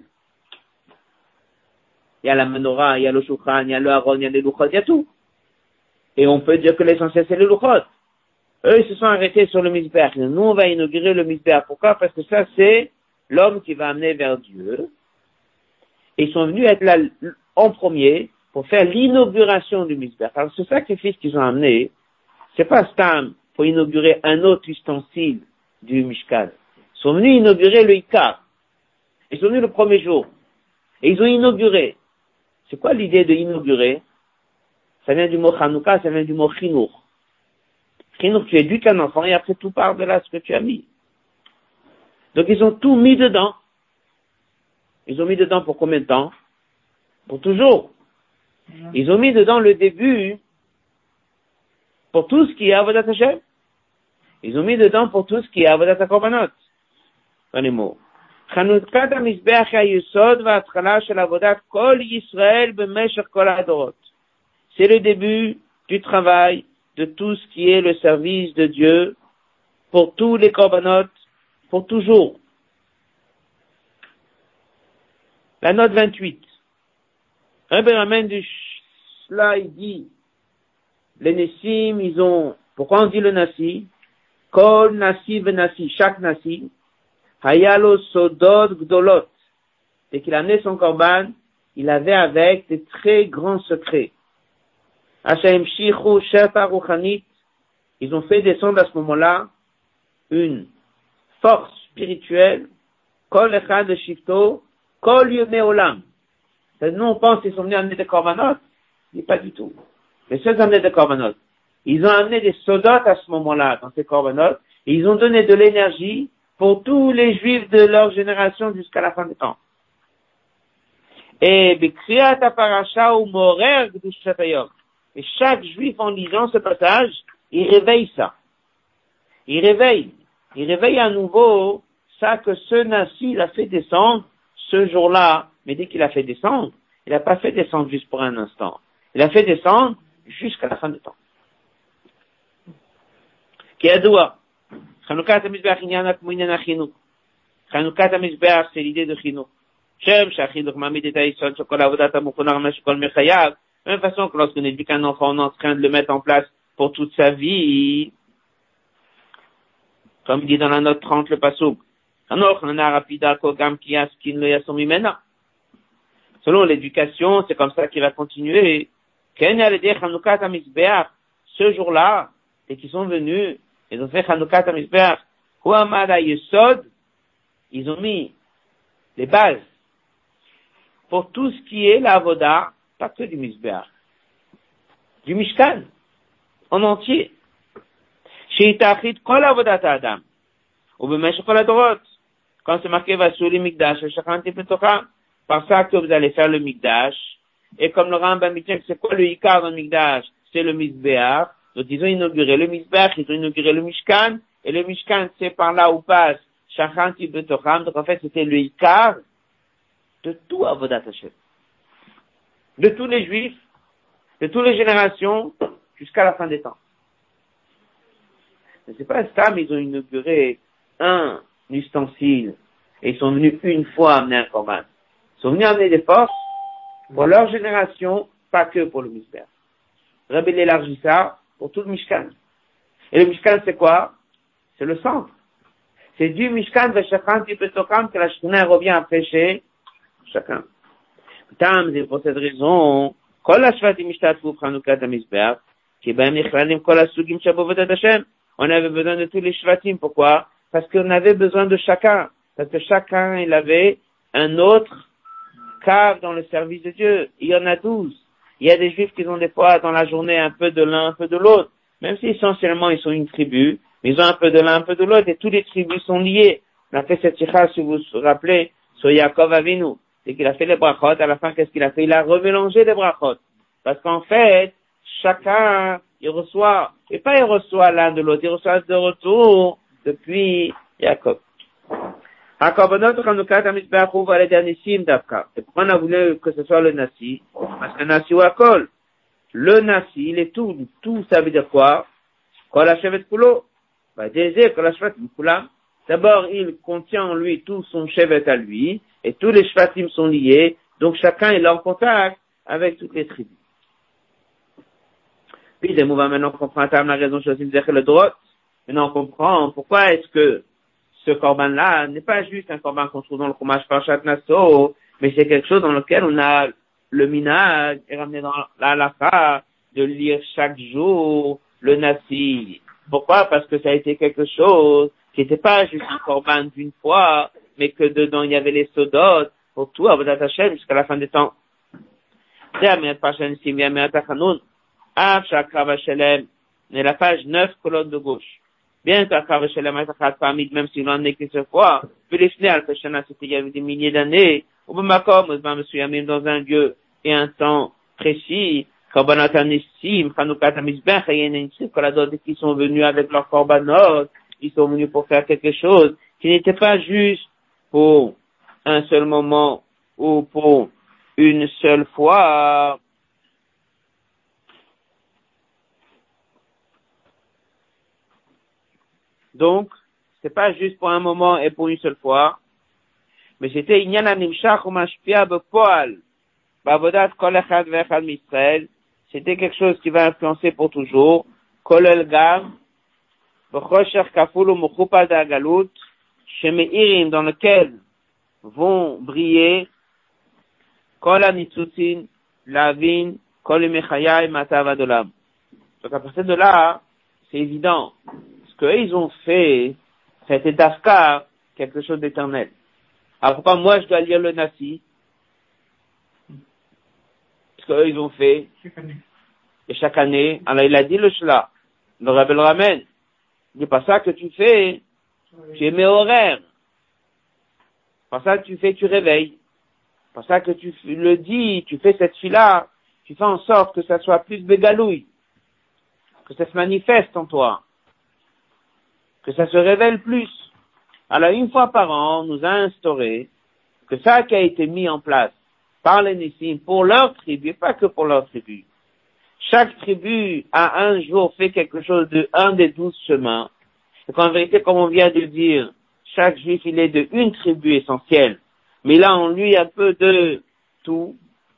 Il y a la menorah, il y a le shulchan, il y a le haron, il y a les luchot, il y a tout. Et on peut dire que l'essentiel c'est les luchot. Eux, ils se sont arrêtés sur le Mizbeach. Nous, on va inaugurer le Mizbeach. Pourquoi? Parce que ça, c'est l'homme qui va amener vers Dieu. Et ils sont venus être là en premier pour faire l'inauguration du Mizbeach. Alors ce sacrifice qu'ils ont amené, c'est pas Stam pour inaugurer un autre ustensile du Mishkan. Ils sont venus inaugurer le Ikar. Ils sont venus le premier jour. Et ils ont inauguré. C'est quoi l'idée de inaugurer? Ça vient du mot Chanukah, ça vient du mot Chinour. Chinour, tu éduques un enfant et après tout part de là ce que tu as mis. Donc ils ont tout mis dedans. Ils ont mis dedans pour combien de temps? Pour toujours. Ils ont mis dedans le début pour tout ce qui est Avodat Hashem. Ils ont mis dedans pour tout ce qui est Avodat HaKorbanot. Dans les mots. Chanukat HaMizbeach HaYesod VaHatchala Shel Avodat Kol Yisrael B'Meshech Kol HaDorot. C'est le début du travail de tout ce qui est le service de Dieu pour tous les Korbanot, pour toujours. La note 28. Rabbi ramène du là, il dit, les Nessim, ils ont, pourquoi on dit le Nassi? Kol Nassi Venassi, chaque Nassi, Hayalo Sodod Gdolot. Dès qu'il a amené son Korban, il avait avec des très grands secrets. Hashem Shichu Shefa Ruchanit, ils ont fait descendre à ce moment-là une force spirituelle, Kol Echad Shifto, Kol Yomei Olam. Nous, on pense qu'ils sont venus amener des korbanot. Mais pas du tout. Les seuls amenés des korbanot. Ils ont amené des sodotes à ce moment-là, dans ces korbanot, et ils ont donné de l'énergie pour tous les juifs de leur génération jusqu'à la fin des temps. Et B'kriyat HaParasha ou Morer Gdushat Hayom. Et chaque juif, en lisant ce passage, il réveille ça. Il réveille à nouveau ça que ce Nassi l'a fait descendre ce jour-là. Mais dès qu'il a fait descendre, il n'a pas fait descendre juste pour un instant. Il a fait descendre jusqu'à la fin du temps. Kiyadoua. Chanukat HaMizbeach Inyan K'mo Inyan HaChinuk. Chanukat HaMizbeach, c'est l'idée de Chinuk. Shem Shachiduk Mamid Et HaYisod Shekol Avodat HaMuchonah Meshekol Mechayav. De la même façon que lorsqu'on éduque un enfant, on est en train de le mettre en place pour toute sa vie. Comme dit dans la note 30, le pasuk. Selon l'éducation, c'est comme ça qu'il va continuer. Ce jour-là, et qu'ils sont venus, ils ont fait Chanukat HaMizbeach. Ils ont mis les bases pour tout ce qui est la avoda, pas que du Mizbeach, du Mishkan, en entier. Sheitachit kol avodat Adam, ou b'meshech kol hadorot. Quand c'est marqué Vasuli Mikdash, Shachanti Petocha, par ça que vous allez faire le Mikdash. Et comme le Rambam dit, c'est quoi le Ikar dans le Mikdash? C'est le Mizbeach. Donc ils ont inauguré le Mizbeach, ils ont inauguré le Mishkan, et le Mishkan, c'est par là où passe Shachanti Petocha. Donc en fait, c'était le Ikar de tout Avodat Hashem. De tous les Juifs, de toutes les générations, jusqu'à la fin des temps. Mais c'est pas ça, mais ils ont inauguré un ustensile, et ils sont venus une fois amener un korban. Ils sont venus amener des forces pour leur génération, pas que pour le Mizbeach. Rabbi l'élargit ça pour tout le Mishkan. Et le Mishkan, c'est quoi? C'est le centre. C'est du Mishkan de chacun qui peut que la Shekhinah revient à prêcher chacun. C'est pour cette raison, on avait besoin de tous les shvatim. Pourquoi? Parce qu'on avait besoin de chacun. Parce que chacun, il avait un autre cave dans le service de Dieu. Il y en a 12. Il y a des juifs qui ont des fois dans la journée un peu de l'un, un peu de l'autre. Même si essentiellement ils sont une tribu, mais ils ont un peu de l'un, un peu de l'autre, et toutes les tribus sont liées. On a fait cette sikha, si vous vous rappelez, sur Yaakov Avinu. C'est qu'il a fait les brachot, à la fin, qu'est-ce qu'il a fait? Il a remélangé les brachot. Parce qu'en fait, chacun, il reçoit, et pas il reçoit l'un de l'autre, il reçoit de retour depuis Yaakov. HaKorbanot Chanukat HaMizbeach Hu Valed HaNissim Davka. Et pourquoi on a voulu que ce soit le Nassi? Parce que Nassi ou Akol. Le Nassi, il est tout. Tout, ça veut dire quoi? Kol HaShevet Kulo. Désir, Kol HaShevet Kulam. D'abord, il contient en lui tout son Shevet à lui, et tous les Shvatim sont liés, donc chacun est en contact avec toutes les tribus. Puis, on va maintenant comprendre la raison choisie de le droit. Maintenant, on comprend pourquoi est-ce que ce korban-là n'est pas juste un korban qu'on trouve dans le Chumash Parashat Naso, mais c'est quelque chose dans lequel on a le minhag est ramené dans la halakha de lire chaque jour le nasi. Pourquoi? Parce que ça a été quelque chose qui n'était pas juste un korban d'une fois, mais que dedans il y avait les sodot pour tout Avodat Hashem jusqu'à la fin des temps. Mais la page 9, colonne de gauche. Bien même si l'on n'est qu'une seule fois, c'était il y avait des milliers d'années, dans un lieu et un temps précis, qui sont venus avec leurs korbanot, ils sont venus pour faire quelque chose qui n'était pas juste pour un seul moment ou pour une seule fois. Donc, c'est pas juste pour un moment et pour une seule fois, mais c'était c'était quelque chose qui va influencer pour toujours. Kolel Gam, dans lequel vont briller Kol Anitzutin, Lavin, Kol Mechayai, Matavadolam. Donc à partir de là, c'est évident. Ce qu'ils ont fait, c'était d'Afkar, quelque chose d'éternel. Alors pourquoi moi je dois lire le Nasi? Ce qu'eux ils ont fait. Et chaque année, alors il a dit le Shla. Le Rebbe le ramène. Il dit pas ça que tu fais, tu es horaire. Pas ça que tu fais, tu réveilles. Pas ça que tu le dis, tu fais cette fille-là, tu fais en sorte que ça soit plus bégalouille. Que ça se manifeste en toi. Que ça se révèle plus. Alors, une fois par an, on nous a instauré que ça qui a été mis en place par les Nissim pour leur tribu, et pas que pour leur tribu. Chaque tribu a un jour fait quelque chose de un des 12 chemins. Et qu'en vérité, comme on vient de dire, chaque juif, il est de une tribu essentielle. Mais là, en lui, un peu de tout.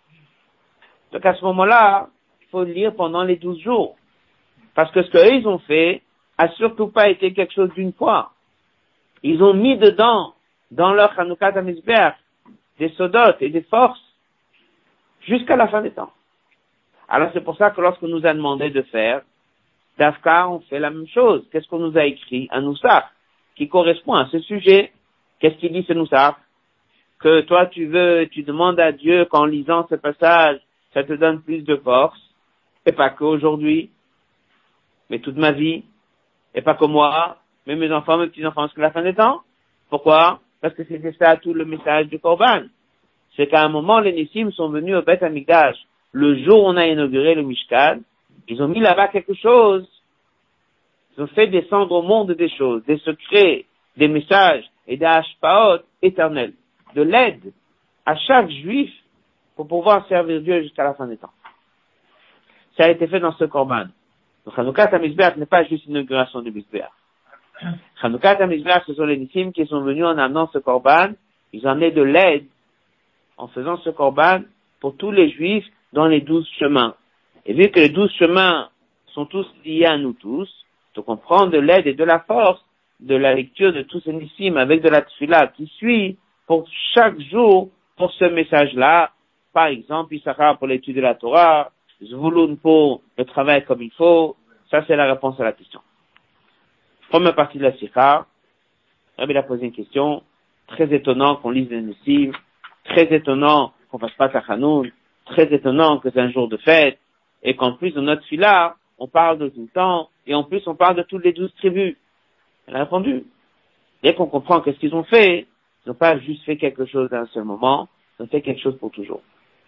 Donc, à ce moment-là, il faut le lire pendant les 12 jours. Parce que ce qu'eux, ils ont fait, a surtout pas été quelque chose d'une fois. Ils ont mis dedans, dans leur Chanukah Hamizbeach, des sodotes et des forces, jusqu'à la fin des temps. Alors c'est pour ça que lorsqu'on nous a demandé de faire, d'Afka, on fait la même chose. Qu'est-ce qu'on nous a écrit? Un Nusach, qui correspond à ce sujet. Qu'est-ce qu'il dit ce Nusach? Que toi tu demandes à Dieu qu'en lisant ce passage, ça te donne plus de force, et pas qu'aujourd'hui, mais toute ma vie, et pas que moi, mais mes enfants, mes petits-enfants, jusqu'à la fin des temps. Pourquoi? Parce que c'était ça tout le message du Korban. C'est qu'à un moment, les Nissim sont venus au Beth Amikdash. Le jour où on a inauguré le Mishkan, ils ont mis là-bas quelque chose. Ils ont fait descendre au monde des choses, des secrets, des messages et des hashpaot éternels. De l'aide à chaque juif pour pouvoir servir Dieu jusqu'à la fin des temps. Ça a été fait dans ce Korban. Donc, Chanukah Hamizbeach n'est pas juste une inauguration du Mizbeach. Chanukah Hamizbeach, ce sont les Nissim qui sont venus en amenant ce Korban. Ils en ont de l'aide en faisant ce Korban pour tous les Juifs dans les 12 chemins. Et vu que les 12 chemins sont tous liés à nous tous, donc on prend de l'aide et de la force de la lecture de tous ces Nissim avec de la Tfila qui suit pour chaque jour pour ce message-là. Par exemple, Issachar pour l'étude de la Torah, Zvulun pour le travail comme il faut. Ça, c'est la réponse à la question. Première partie de la Sikha, Rabbi a posé une question. Très étonnant qu'on lise les Nissim. Très étonnant qu'on fasse pas Tachanoun. Très étonnant que c'est un jour de fête. Et qu'en plus, dans notre fila, on parle de tout le temps. Et en plus, on parle de toutes les 12 tribus. Elle a répondu. Dès qu'on comprend qu'est-ce qu'ils ont fait, ils n'ont pas juste fait quelque chose d'un seul moment. Ils ont fait quelque chose pour toujours.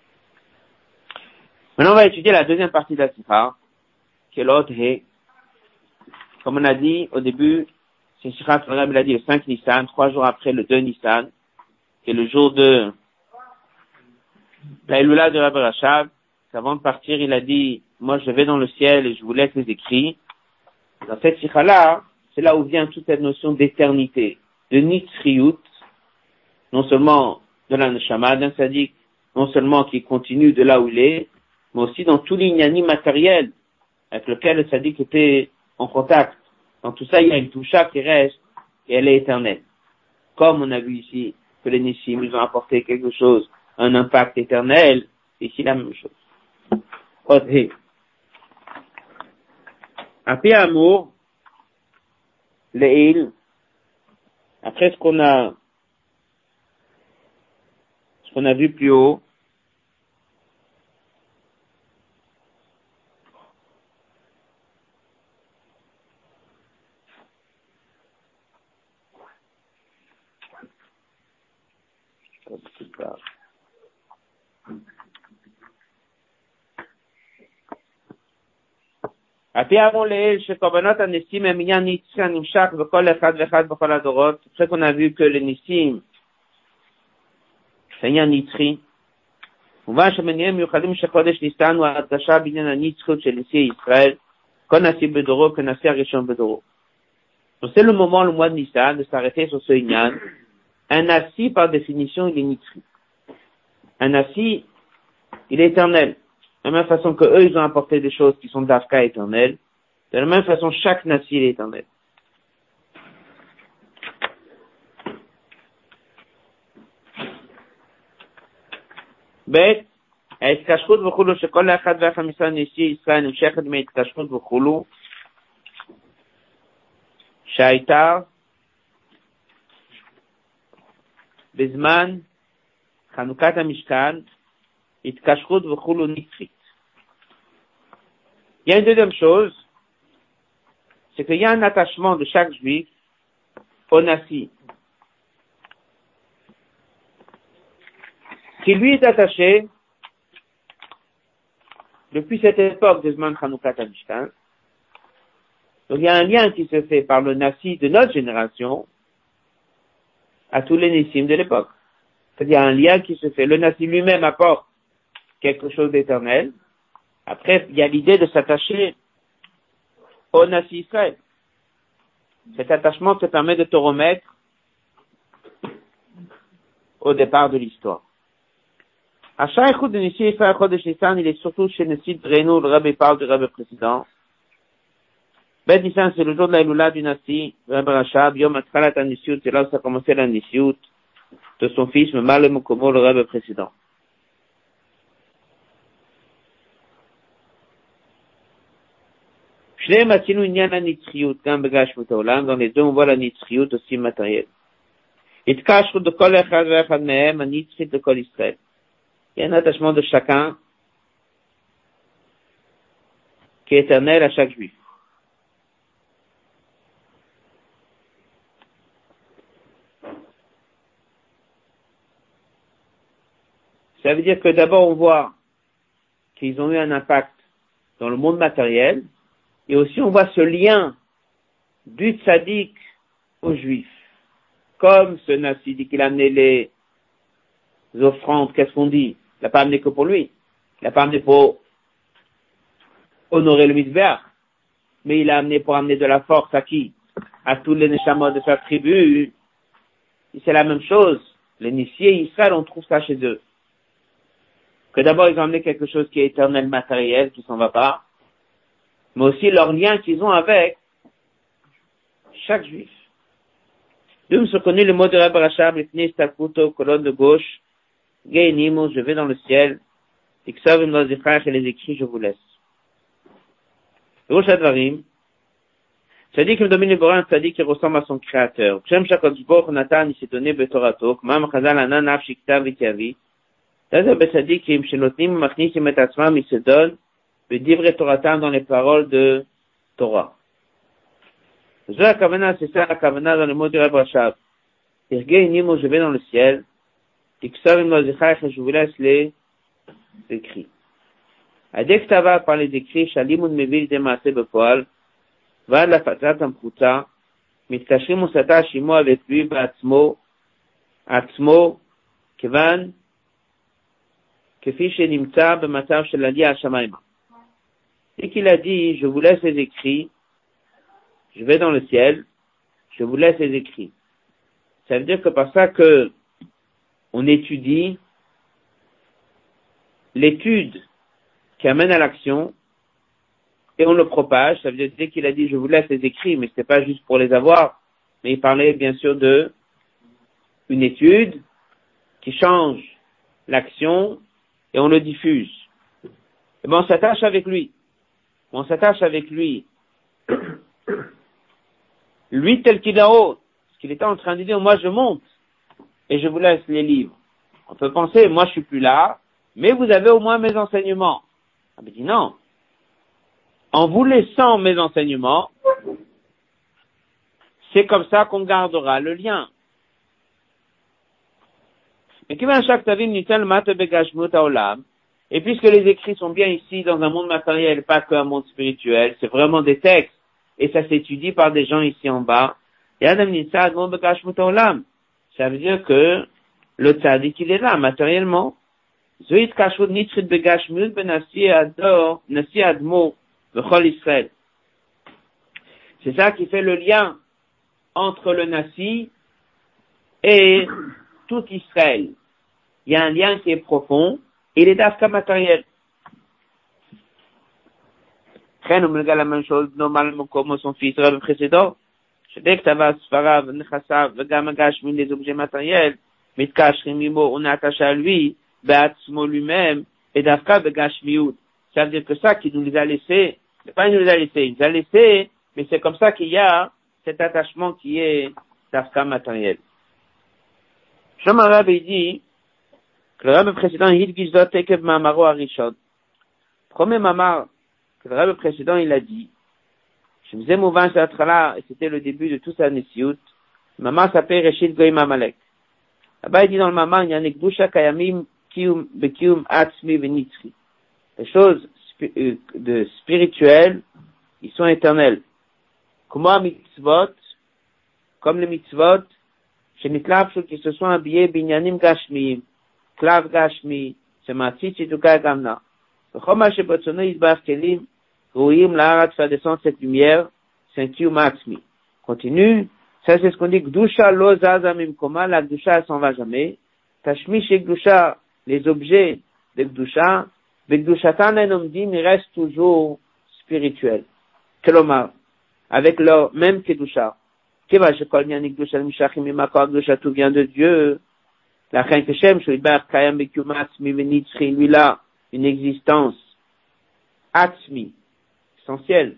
Maintenant, on va étudier la deuxième partie de la Sikha, qui est l'autre He. Comme on a dit au début, c'est Sikha que Rabbi a dit le 5 Nissan, 3 jours après le 2 Nissan, qui est le jour de la Elula de Rabbi Rachab. Avant de partir, il a dit, moi je vais dans le ciel et je vous laisse les écrits. Dans cette Sikha-là, c'est là où vient toute cette notion d'éternité, de Nitzriyut, non seulement de la Neshama, d'un sadique, non seulement qui continue de là où il est, mais aussi dans tout l'ignani matériel avec lequel le sadique était en contact. Dans tout ça, il y a une toucha qui reste et elle est éternelle. Comme on a vu ici que les Nissim, ils ont apporté quelque chose, un impact éternel, C'est ici la même chose. Odhe. Après amour, Leil, après ce qu'on a vu plus haut, après amour Leil, chez Korbanot Anessim, Eminyan Nitzan Nimshach, Vekol Echad Vechad Vechol Adorot, après qu'on a vu que le Nissim, c'est un Nitzri, ומה שמניעים מיוחדים שחודש ניסן הוא ההדגשה בעניין הנצחיות של נשיא ישראל, כל נשיא בדורו כנשיא הראשון בדורו. Donc c'est le moment, le mois de Nissan, de s'arrêter sur ce Inyan. Un nasi, par définition, il est nitzri. Un nasi, il est éternel. De la même façon que eux, ils ont apporté des choses qui sont d'Afka éternelles. De la même façon, chaque nasi, il est éternel. ב' ההתקשרות וכולו שכל אחד ואחד מישראל נשיא ישראל נמשכת מהתקשרות וכולו שהייתה בזמן חנוכת המשכן התקשרות וכולו נצחית. Il y a une deuxième chose, c'est qu'il y a un attachement de chaque juif au nasi qui lui est attaché depuis cette époque de Zman Chanukhat HaMishkan. Donc il y a un lien qui se fait par le Nasi de notre génération à tous les Nissim de l'époque. C'est-à-dire un lien qui se fait. Le Nasi lui-même apporte quelque chose d'éternel. Après, il y a l'idée de s'attacher au Nasi Israël. Cet attachement te permet de te remettre au départ de l'histoire. Achat écoute de Nissi Israël Chodesh Nissan, il est surtout chez Nessid Renou, le Rabbi parle du Rabbi précédent. Bet Nissan, c'est le jour de la Iloula du Nassi, Rabbi Rachab, Yom Atchalat HaNisiyut, c'est là où ça a commencé la Nisiyut de son fils, Mamale Mukomo, le Rabbi précédent. Shnei Matinu Inyan HaNitzchiyut, Gam Begash Mutaolam, dans les deux on voit la Nitzchiyut aussi matérielle. Itkashrut de Kol Echad Ve'echad Mehem, HaNitzchit de Kol Israël. Il y a un attachement de chacun qui est éternel à chaque juif. Ça veut dire que d'abord on voit qu'ils ont eu un impact dans le monde matériel et aussi on voit ce lien du tzaddik aux juifs. Comme ce Nassi dit qu'il a amené les offrandes, qu'est-ce qu'on dit? Il n'a pas amené que pour lui. Il n'a pas amené pour honorer le Mizbeach. Mais il a amené pour amener de la force à qui? À tous les Neshamot de sa tribu. Et c'est la même chose. Les Nissiers Israël, on trouve ça chez eux. Que d'abord ils ont amené quelque chose qui est éternel matériel, qui s'en va pas. Mais aussi leur lien qu'ils ont avec chaque juif. D'où se connaît le mot de Rabbi Rachab, les Tnis Takuto, colonne de gauche. Gainimo, je vais dans le ciel. Tiksavim dans les frères et les écrits, je vous laisse. Rosh Advarim, Tzadik qui me domine le Boran, Tzadik qui ressemble à son créateur. Shem Shakadosh Baruch Natan, il s'est donné Betorato, Kmam Chazal Anan Af Shikta Vitiavi. Tzadik Betzadik qui Mshenotnim Machnisim et Atzmam, il se donne, Bedivre Toratam dans les paroles de Torah. Zola Kavana, c'est ça la Kavana dans le mot du Rabbi Rachab. Gainimo, je vais dans le ciel. Je vous laisse les écrits. Adekhtava par les écrits, Shalimun Mevil Demase Bepoal, va la Fatat Amputa, Mitkashim Musata Shimo avec lui, Batzmo, Atzmo, Kevan, Kefi Shenimta, Bematav Shelali Hashamayma. Dès qu'il a dit, je vous laisse les écrits, je vais dans le ciel, je vous laisse les écrits. Ça veut dire que par ça que on étudie l'étude qui amène à l'action et on le propage. Ça veut dire dès qu'il a dit je vous laisse les écrits, mais c'était pas juste pour les avoir, mais il parlait bien sûr de une étude qui change l'action et on le diffuse, et ben on s'attache avec lui. On s'attache avec lui. Lui tel qu'il est en haut, ce qu'il était en train de dire, moi je monte et je vous laisse les livres. On peut penser, moi je suis plus là, mais vous avez au moins mes enseignements. On me dit non. En vous laissant mes enseignements, c'est comme ça qu'on gardera le lien. Et puisque les écrits sont bien ici dans un monde matériel, pas qu'un monde spirituel, c'est vraiment des textes, et ça s'étudie par des gens ici en bas, ça veut dire que le tzaddik, il est là, matériellement. C'est ça qui fait le lien entre le Nassi et tout Israël. Il y a un lien qui est profond, et il est d'Afka matériel. On me regarde la même chose, normalement, comme son fils, Rabbi précédent. Dès que ça va, Sfarav, Nechassav, Gamagash, les objets matériels, Mitkashrim, Mimo, on est attaché à lui, Beatzmo lui-même, et d'Afka, Begashmiut. Ça veut dire que ça, qu'il nous les a laissés, c'est pas il nous les a laissés, il nous a laissés, mais c'est comme ça qu'il y a cet attachement qui est d'Afka matériel. Shlomo Rabbi dit, que le Rabbi précédent, Hidgizdot Tekev Mamaro Arishon. Premier mamar que le Rabbi précédent, il a dit, je me disais Mouvan Shatrala, et c'était le début de toute sa Nessiout, le mamar s'appelle Reshit Goyim Amalek. Là-bas, il dit dans le mamar, il y a un Ekdusha Kayamim Kiyum Bekium Atzmi Venitri. Les choses de spirituelles, ils sont éternels. Comment mitzvot, comme les mitzvot, chez Nitlapshut, qui se sont habillés Binyanim Gashmiim, Klav Gashmi, Shematzit Shituka Gamna. Le Choma Shebotsono Yisbar Kelim, Rouim Laharat faire descendre cette lumière, c'est un Kiyum Atzmi. Continue, ça c'est ce qu'on dit, Gdusha Lo Zazamim Koma, la Gdusha elle s'en va jamais. Tashmi chez Gdusha, les objets de Gdusha, Gdushatan Enomdim, ils restent toujours spirituels. Kelomar, avec leur même Kedusha. Keva Shekol Nyanik Gdusha Mishachim Imakor Gdusha, tout vient de Dieu. La Chen Keshem, Shulibach Kayam Bekium Atzmi Venitzri, lui là, une existence Atzmi, essentielle.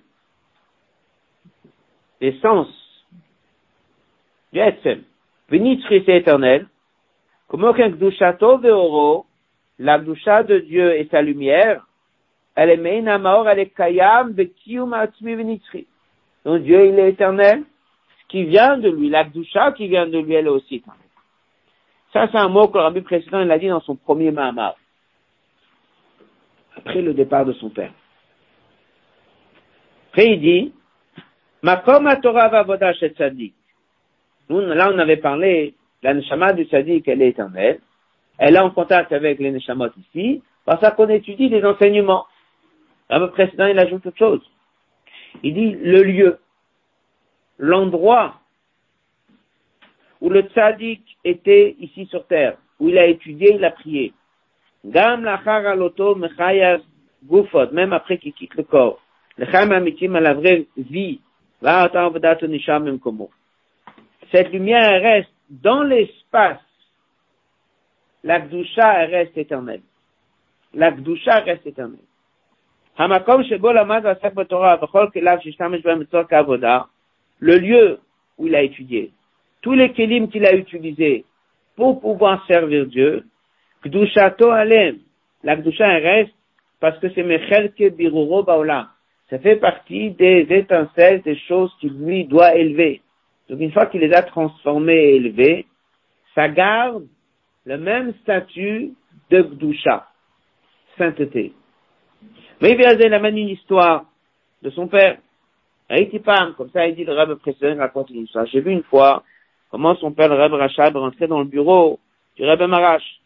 L'essence du Etzem. Venitzri, c'est éternel. Comme aucun Gdushato Veoro, la Gdusha de Dieu et sa lumière, elle est Meina Maor, elle est Kayam Bekium Atzmi Venitzri. Donc Dieu, il est éternel. Ce qui vient de lui, la Gdusha qui vient de lui, elle est aussi éternelle. Ça, c'est un mot que le Rabbi précédent, il a dit dans son premier Mahamar. Après le départ de son père. Après, il dit, Makom HaTorah Vavodah Shel Tzadik. Nous, là, on avait parlé, la Neshama du Tzadik, elle est éternelle. Elle est en contact avec les Neshamot ici, parce qu'on étudie les enseignements. Le Rabbi précédent, il ajoute autre chose. Il dit, le lieu, l'endroit où le Tzadik était ici sur terre, où il a étudié, il a prié. Gam lachar aloto mechayas gufot, même après qu'il quitte le corps. Le chayam amitim à la vraie vie. Cette lumière reste dans l'espace. La Gdusha reste éternelle. La Gdusha reste éternelle. Hamakom shebo lamad vasak b'Torah v'chol kelav shishtamesh b'hem mitzvot k'avoda. Le lieu où il a étudié. Tous les kelim qu'il a utilisés pour pouvoir servir Dieu, Gdushato alem, la Gdusha reste parce que c'est Mechelke Biruro Baolam. Ça fait partie des étincelles, des choses qu'il lui doit élever. Donc une fois qu'il les a transformées et élevées, ça garde le même statut de Gdusha, sainteté. Mais il amène une histoire de son père. Aïtipam, comme ça il dit le Rabbi précédent raconte une histoire. J'ai vu une fois comment son père, le Rabbi Rachab, rentrait dans le bureau du Rabbi Marash.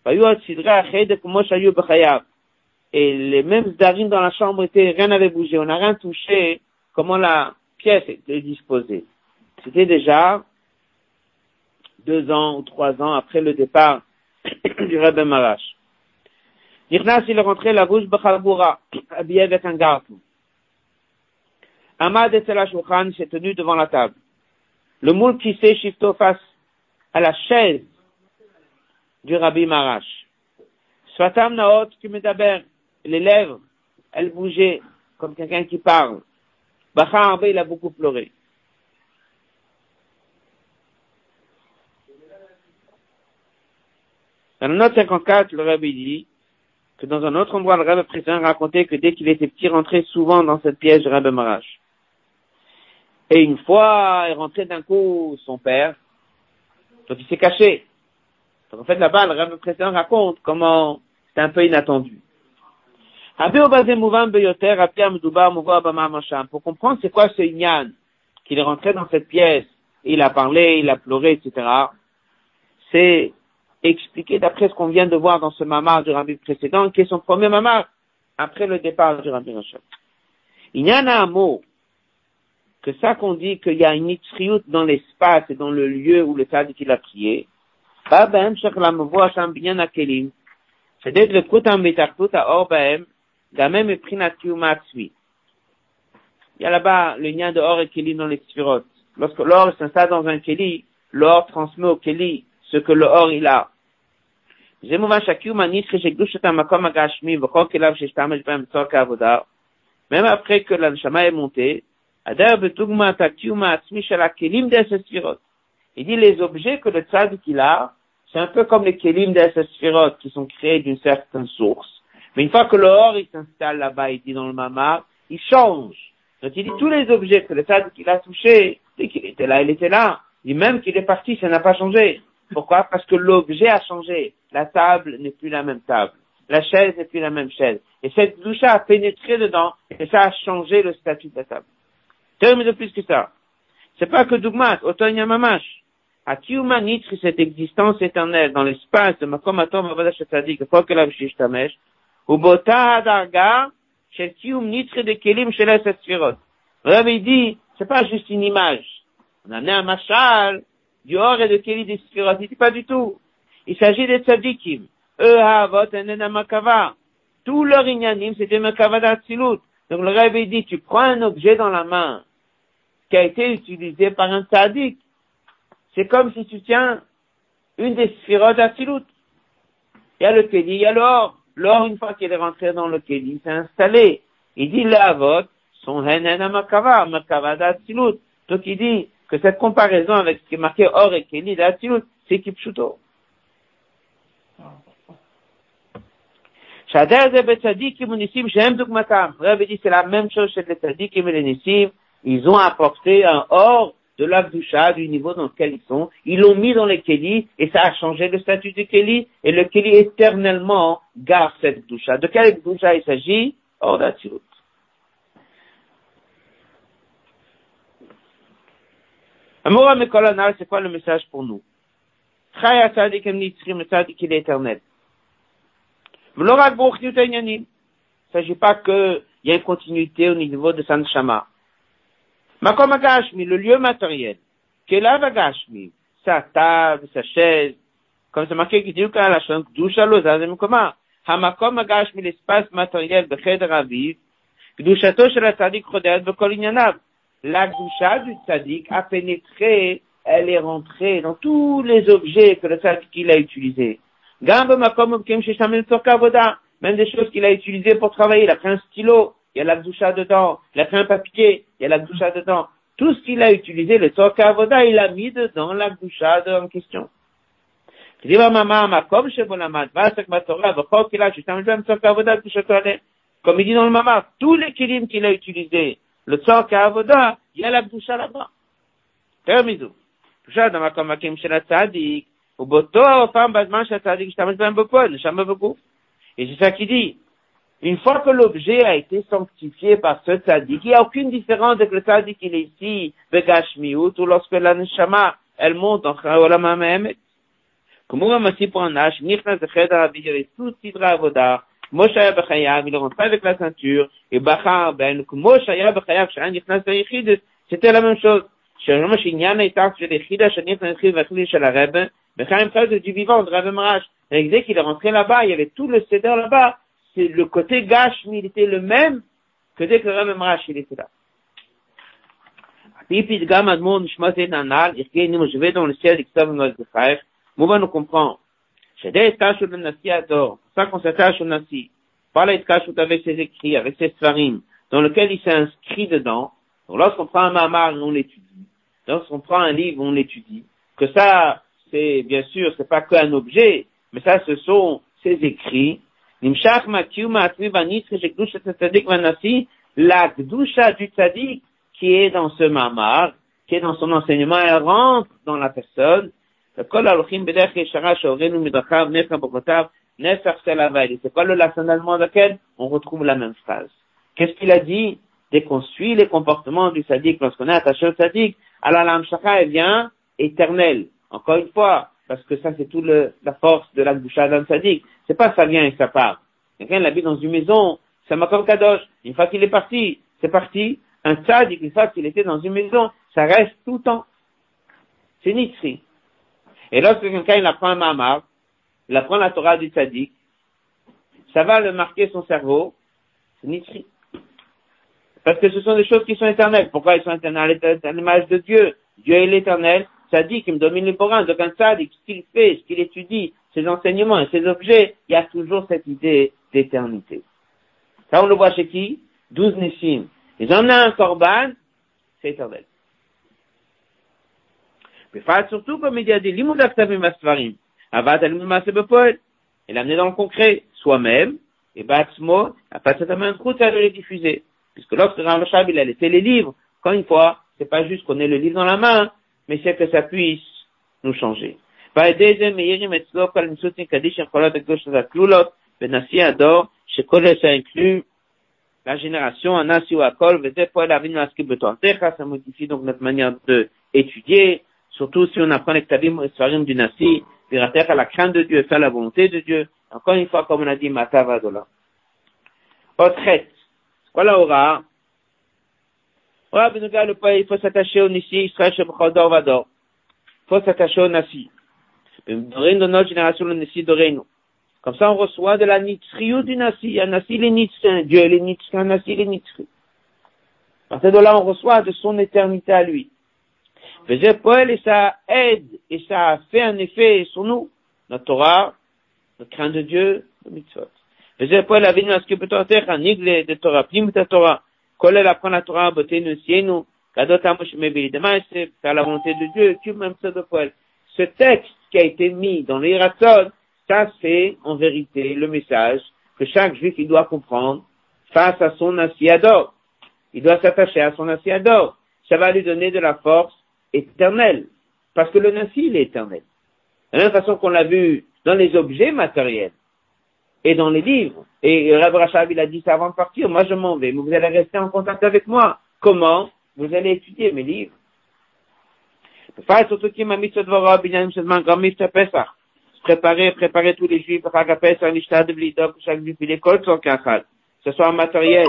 Et les mêmes darines dans la chambre étaient, rien n'avait bougé, on n'a rien touché, comment la pièce était disposée. C'était déjà 2 ans ou 3 ans après le départ du Rabbi Marash. Nirnas, il est rentré la bouche Bachalboura, habillé avec un garde. Ahmad et Tzela Shulchan s'est tenu devant la table. Le moule qui s'est shifto face à la chaise du Rabbi Marash. Swatam naot kumedaber. Les lèvres, elles bougeaient comme quelqu'un qui parle. Bacha Arbe, il a beaucoup pleuré. Dans la note 54, le Rabbi dit que dans un autre endroit, le Rabbi précédent racontait que dès qu'il était petit, il rentrait souvent dans cette pièce de Rabbi Marash. Et une fois, il rentrait d'un coup son père, donc il s'est caché. Donc en fait, là-bas, le Rabbi précédent raconte comment c'était un peu inattendu. Pour comprendre c'est quoi ce Inyan, qu'il est rentré dans cette pièce, il a parlé, il a pleuré, etc. C'est expliqué d'après ce qu'on vient de voir dans ce mamar du Rabbi précédent, qui est son premier mamar, après le départ du Rabbi Rachel. Il y en a un mot, que ça qu'on dit qu'il y a une itriout dans l'espace et dans le lieu où le tzaddik il a prié, c'est d'être le kutam betartut à orbaem, gamem et prinatiumatsvi. Il y a là-bas le lien de or et keli dans les sphirot. Lorsque l'or s'installe dans un keli, l'or transmet au keli ce que le or il a. Même après que l'anshama est monté, il dit les objets que le tzaddik il a, c'est un peu comme les kelim des sphirot qui sont créés d'une certaine source. Mais une fois que l'or il s'installe là-bas, il dit dans le mamar, il change. Donc il dit tous les objets que le tzaddik il a touchés, dès qu'il était là, il était là. Il dit même qu'il est parti, ça n'a pas changé. Pourquoi? Parce que l'objet a changé. La table n'est plus la même table. La chaise n'est plus la même chaise. Et cette doucha a pénétré dedans, et ça a changé le statut de la table. Mais de plus que ça. C'est pas que Dougmat, Otonya Mamash. Akiuma Nitri, cette existence éternelle dans l'espace de Makom Atom Avada Shetzadik, le fois que la Vishish Tamesh, ou Bota Hadarga, Shel Kium Nitri de Kelim Shel Esesfirot. Le Rabbi dit, c'est pas juste une image. On a amené un machal, du or et de Keli des Sfirot. Il dit pas du tout. Il s'agit des Tzadikim. Eux, Havot, Enena Makava. Tout leur Inyanim, c'était Makava d'Atsilut. Donc le Rabbi dit, tu prends un objet dans la main, qui a été utilisé par un Tzadik. C'est comme si tu tiens une des Sfirot d'Atsilut. Il y a le Keli, il y a l'or. L'or, une fois qu'il est rentré dans le Keli, s'est installé. Il dit, les Havot sont Enena Makava, Makava d'Atsilut. Donc il dit que cette comparaison avec ce qui est marqué or et Keli d'Atsilut, c'est Kipshuto. Rabbi dit c'est la même chose chez les tzadikim et les nissim. Ils ont apporté un or de l'Avdusha, du niveau dans lequel ils sont. Ils l'ont mis dans les Keli et ça a changé le statut du Keli. Et le Keli éternellement garde cette Avdusha. De quelle Avdusha il s'agit? Or d'Atsilut. Amora Mekolanal, c'est quoi le message pour nous? Chaya tzadikim nitzrim, le tzadik il est éternel. Il ne s'agit pas qu'il y ait une continuité au niveau de San Shama. Makom Agashmi, le lieu matériel. Kelav Agashmi, sa table, sa chaise. Comme c'est marqué qui dit qu'à la chambre, Gdusha Lozazem Koma. Hamakom Agashmi, l'espace matériel de Cheder Aviv. Gdushato Shel Tzadik Chodeat Bekol Inyanav. La Gdusha du Tzadik a pénétré, elle est rentrée dans tous les objets que le Tzadik il a utilisés. Même des choses qu'il a utilisées pour travailler. Il a pris un stylo, il y a la Gdusha dedans. Il a pris un papier, il y a la Gdusha dedans. Tout ce qu'il a utilisé, le Tzorka Avoda, il a mis dedans la Gdusha en question. Comme il dit dans le Mama, tous les kilim qu'il a utilisés, le Tzorka Avoda, il y a la Gdusha là-bas. Terminou. Gdusha dans Makom Makim Shel Tzadik. Et c'est ça qui dit. Une fois que l'objet a été sanctifié par ce tzaddik, il n'y a aucune différence avec le tzaddik qui est ici, Begashmiut, ou lorsque la neshama, elle monte en Chaolam HaMehemet. Comme on va masser pour un âge, Nichnas de Cheder Aviv, il y avait tout Sidra Avoda, Moshe Aya Bechayav, il est rentré avec la ceinture, et Bachar Ben, Moshe Aya Bechayav, Sha'an Nichnas de Yechidus, c'était la même chose. Shalom Shinyana Itak, Shel Yechida, Sha'an Nichnas de Yechidus, Shel Rebbe, Bechaim Chaz du vivant, de Rebbe Marash. Et dès qu'il est rentré là-bas, il y avait tout le céder là-bas. C'est le côté Gashmi, il était le même que dès que Rebbe Marash, il était là. Pipit Gam Admon Nishmat Nanal, je vais dans le ciel, Xav Noaz Bechaïr. Mouva nous comprend. Shedeh Tashut le Nasi adore. C'est ça qu'on s'attache au Nasi. Pas la Tashut avec ses écrits, avec ses Sfarim, dans lequel il s'est inscrit dedans. Donc lorsqu'on prend un Mamar, on l'étudie. Lorsqu'on prend un livre, on l'étudie. Que ça, c'est, bien sûr, c'est pas qu'un objet, mais ça, ce sont ses écrits. Nimshach Makiu Ma'atmi Vanitri Shekdusha Tzadik Vanasi, la Gdusha du Tzadik qui est dans ce Mamar, qui est dans son enseignement, elle rentre dans la personne. C'est quoi le latin allemand dans lequel on retrouve la même phrase. Qu'est-ce qu'il a dit? Dès qu'on suit les comportements du Tzadik, lorsqu'on est attaché au Tzadik, alors l'Amshaka, elle vient éternelle. Encore une fois, parce que ça, c'est tout la force de la Gdusha d'un Tzadik. C'est pas ça vient et ça part. Quelqu'un l'habite dans une maison, c'est un Makom Kadosh. Une fois qu'il est parti, c'est parti. Un Tzadik, une fois qu'il était dans une maison, ça reste tout le temps. C'est Nitzri. Et lorsque quelqu'un il apprend un Mamar, il apprend la Torah du Tzadik, ça va le marquer son cerveau, c'est Nitzri. Parce que ce sont des choses qui sont éternelles. Pourquoi ils sont éternelles? C'est l'image de Dieu. Dieu est l'éternel. Tzadik, il me domine les borins. Donc un Tzadik, ce qu'il fait, ce qu'il étudie, ses enseignements et ses objets, il y a toujours cette idée d'éternité. Ça, on le voit chez qui? 12 Nissim. Ils ont un korban, c'est éternel. Mais surtout, comme il y a des limudaktabim asfarim, avat alimud maaseh bepoel, et l'amener dans le concret, soi-même, et batzmo, à passer ta main de croûte, à les diffuser. Puisque lorsque Rav Shab, il a laissé les livres, encore une fois, c'est pas juste qu'on ait le livre dans la main, mais c'est que ça puisse nous changer. Ça inclut la génération, Anasi ou Akol, ça modifie donc notre manière de étudier, surtout si on apprend les Ktabim et Sfarim du Nasi, à la crainte de Dieu, faire la volonté de Dieu. Encore une fois, comme on a dit, Matavadola. Otret. Quoi la aura? Il faut s'attacher au Nisi, Israël, Shebchodor, Vador. Il faut s'attacher au Nasi. Dorine de notre génération, le Nisi Dorenu. Comme ça, on reçoit de la nitzriou du Nasi. Un Nasi, il est nitzri. Un Dieu, il est nitzri. Un Nasi, il est nitzri. À partir de là, on reçoit de son éternité à lui. Faisait Poël et ça aide et ça fait un effet sur nous. Notre Torah, notre crainte de Dieu, le mitzvot. Faisait Poël a venu à ce que peut-on faire un igle de Torah, plim de Torah. Kollel apprend la Torah, beauté nous sienu. Kadot amosh mebili. Demain, c'est faire la volonté de Dieu, tu même ça de Poël. Ce texte qui a été mis dans les Ratzon, ça c'est en vérité le message que chaque juif il doit comprendre face à son Nasiador. Il doit s'attacher à son Nasiador. Ça va lui donner de la force éternelle. Parce que le Nasi il est éternel. De la même façon qu'on l'a vu dans les objets matériels et dans les livres. Et Rav Rachab il a dit ça avant de partir. Moi je m'en vais, mais vous allez rester en contact avec moi. Comment? Vous allez étudier mes livres. Préparer tous les juifs, chaque juif, il est kol son kachad. Que ce soit en matériel.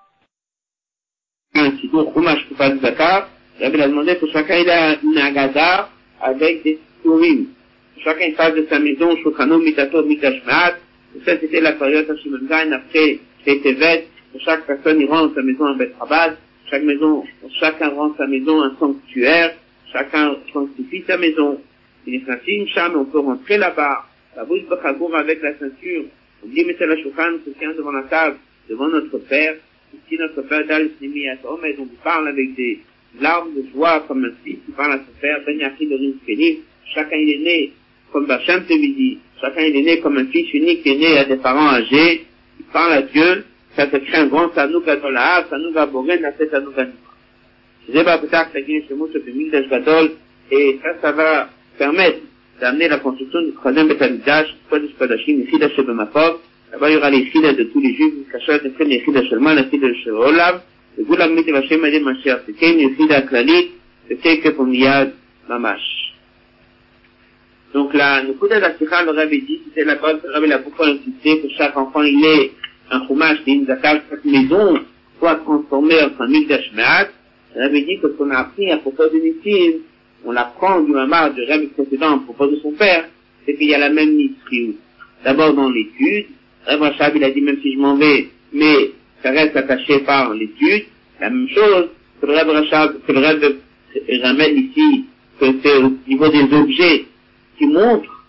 Un sidour, chumash, kufat zakar. Rabbi a demandé que chacun il a une agada avec des tourim. Chacun fasse de sa maison, shulchano, mitato, mitashmaat. Ça, c'était la période à Shimon Zayn, après les Tevet. Chaque personne, il rend sa maison un Bet Chabad. Chacun rend sa maison un sanctuaire. Chacun sanctifie sa maison. Il est facile, Cham, on peut rentrer là-bas. La bouche Bachagour avec la ceinture. On dit, mettez la Shulchan, se tient devant la table, devant notre Père. Ici, notre Père, Dal, Snimi, Atom, et on parle avec des larmes de joie, comme un fils qui parle à son Père, Ben Yachi, Dorin, Félix. Chacun, il est né, comme Bacham Tevidi. Chacun, il est né comme un fils unique qui est né à des parents âgés. Il parle à Dieu. Ça se crée un grand Sanouk Gadol, Sanouk Aboren, la tête Sanouk Gadol. Je pas plus tard, ça guide chez moi, ce Migdash Gadol, et ça va permettre d'amener la construction du troisième Betamigdash, Kodesh Kodashim, Yichida Shebemapov. Là-bas, il y aura les Yichidas de tous les Juifs, Kachal, Nefren, Yichida Shelman, Yichida Sheolav, le Goulam Miti Vashem Adem Mashiach, c'est Ken, Yichida Klalit, c'est Ken Pomiyad, Mamash. Donc là, le coup de la Sikha, le Rabbi dit, c'était la base, le Rabbi l'a beaucoup insisté, que chaque enfant, il est un chumash, c'est une zakal, chaque maison soit transformée en un Migdash Me'at. Le Rabbi dit que ce qu'on a appris à propos de Nissim, on l'apprend du Mamar du Rabbi précédent à propos de son père, c'est qu'il y a la même Nisriut. D'abord dans l'étude, Rav Rachab il a dit même si je m'en vais, mais ça reste attaché par l'étude, la même chose que le Rav Rachab, que le Rav ramène ici, que c'est au niveau des objets qui montrent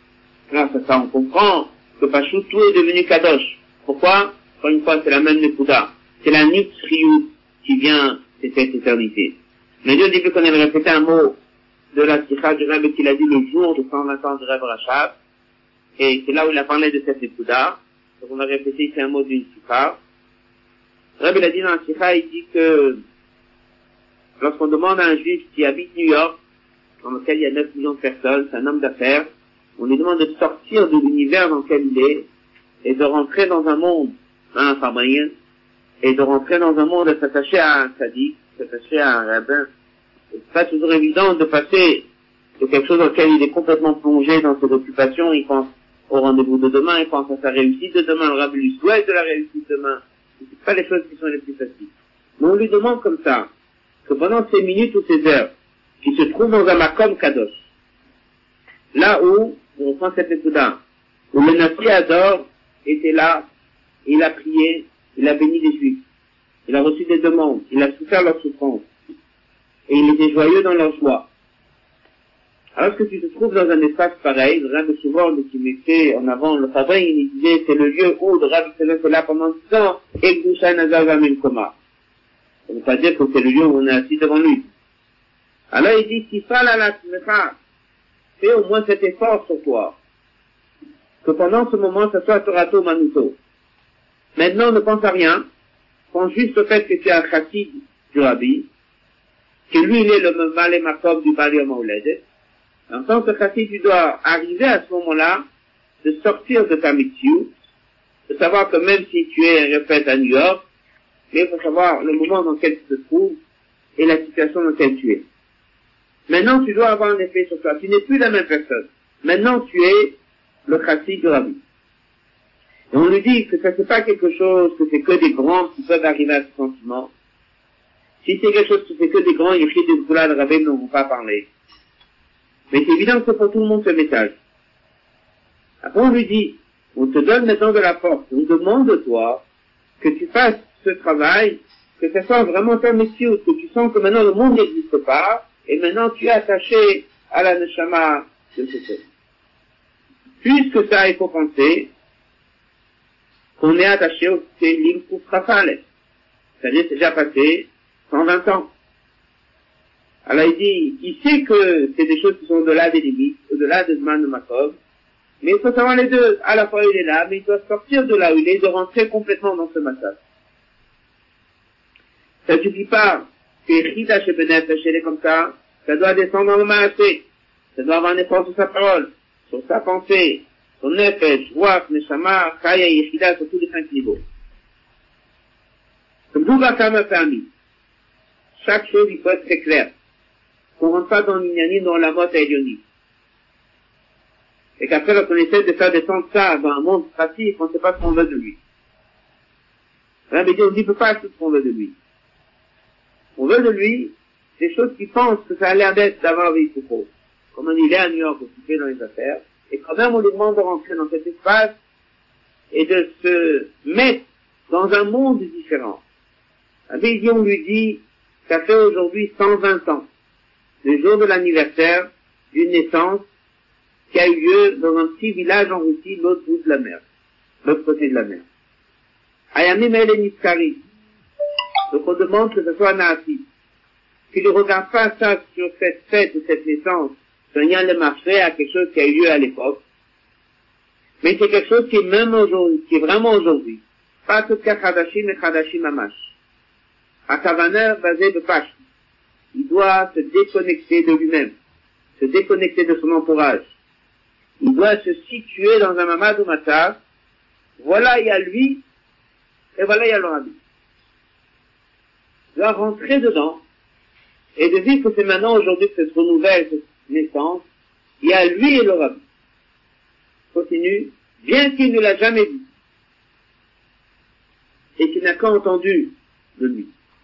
Là, ça, on comprend que Pachou, tout est devenu Kadosh. Pourquoi? Encore une fois, c'est la même Nekuda. C'est la Nitzriyut qui vient de cette éternité. Mais Dieu, au début, qu'on avait répété un mot de la Sikha du Rebbe qu'il a dit le jour de 120 ans du Rebbe Rachab, et c'est là où il a parlé de cette Nekuda. Donc on a répété ici un mot d'une Sikha. Le Rebbe, il a dit dans la Sikha, il dit que lorsqu'on demande à un juif qui habite New York, dans lequel il y a 9 millions de personnes, c'est un homme d'affaires, on lui demande de sortir de l'univers dans lequel il est, et de rentrer dans un monde, un pharmacien, et de rentrer dans un monde et s'attacher à un sadique, s'attacher à un rabbin. C'est pas toujours évident de passer de quelque chose dans lequel il est complètement plongé dans ses occupations, il pense au rendez-vous de demain, il pense à sa réussite de demain, le rabbin lui souhaite de la réussite de demain. C'est pas les choses qui sont les plus faciles. Mais on lui demande comme ça, que pendant ces minutes ou ces heures, qu'il se trouve dans un makom kadosh, là où, on prend cette étude-là, où le Nasri Ador était là, il a prié, il a béni les Juifs, il a reçu des demandes, il a souffert leur souffrance, et il était joyeux dans leur joie. Alors que tu te trouves dans un espace pareil, le Rabbi souvent qui mettait en avant le Fabrin, il disait c'est le lieu où le Rabbi était là pendant 10 ans, et Gushan Nazar Vamin Koma. Ça ne veut pas dire que c'est le lieu où on est assis devant lui. Alors il dit, si ça la fais au moins cet effort sur toi, que pendant ce moment, ça soit Torato Manuto. Maintenant, ne pense à rien, pense juste au fait que tu es un chassid du Rabbi, que lui, il est le Malé Makom du Bali Maouledet. En tant que chassid, tu dois arriver à ce moment-là, de sortir de ta mitzvah, de savoir que même si tu es, répète, à New York, mais il faut savoir le moment dans lequel tu te trouves et la situation dans laquelle tu es. Maintenant, tu dois avoir un effet sur toi. Tu n'es plus la même personne. Maintenant, tu es le chassid du Rabbi. Et on lui dit que ça c'est pas quelque chose, que c'est que des grands qui peuvent arriver à ce sentiment. Si c'est quelque chose que c'est que des grands, il y a des goulas de Rabbi dont on ne va pas parler. Mais c'est évident que c'est pour tout le monde ce message. Après on lui dit, on te donne maintenant de la force, on demande de toi que tu fasses ce travail, que ce soit vraiment ta mission, que tu sens que maintenant le monde n'existe pas, et maintenant tu es attaché à la neshama de ce fait. Puisque ça, il faut penser qu'on est attaché au Télim Koufrafale. C'est-à-dire c'est déjà passé 120 ans. Alors il dit, il sait que c'est des choses qui sont au-delà des limites, au-delà de Zman de Makom, mais il faut savoir les deux. À la fois il est là, mais il doit sortir de là où il est, de rentrer complètement dans ce massacre. Ça ne suffit pas que Echida chez Benet, chez les comme ça doit descendre dans le Maasé. Ça doit avoir un effort sur sa parole, sur sa pensée, son Nefesh, Ruach, Neshama, Chaya et Echida sur tous les 5 niveaux. Comme Douba Kama permis. Chaque chose, il faut être très clair. Qu'on rentre pas dans l'Ignani, dans la mode Elioni. Et qu'après, lorsqu'on essaie de faire descendre ça dans un monde pratique, on ne sait pas ce qu'on veut de lui. On dit, on ne peut pas tout ce qu'on veut de lui. On veut de lui des choses qui pensent que ça a l'air d'être d'avoir vie pour comme il est à New York, occupé dans les affaires, et quand même on lui demande de rentrer dans cet espace et de se mettre dans un monde différent. On lui dit, ça fait aujourd'hui 120 ans, le jour de l'anniversaire d'une naissance qui a eu lieu dans un petit village en Russie, l'autre bout de la mer, l'autre côté de la mer. Ayamim El Niskari. Donc on demande que ce soit Naati, qu'il ne regarde pas ça sur cette fête ou cette naissance, soignant le marché à quelque chose qui a eu lieu à l'époque, mais c'est quelque chose qui est même aujourd'hui, qui est vraiment aujourd'hui. Pas tout cas Khadashim et Khadashim Amash. À Kavaner basé de Pash. Il doit se déconnecter de lui-même, se déconnecter de son entourage. Il doit se situer dans un mamad ou matar. Voilà, il y a lui, et voilà, il y a le Rabbi. Il doit rentrer dedans, et de dire que c'est maintenant, aujourd'hui, que cette renouvelle, cette naissance, il y a lui et le Rabbi. Continue, bien qu'il ne l'a jamais vu, et qu'il n'a qu'entendu de lui.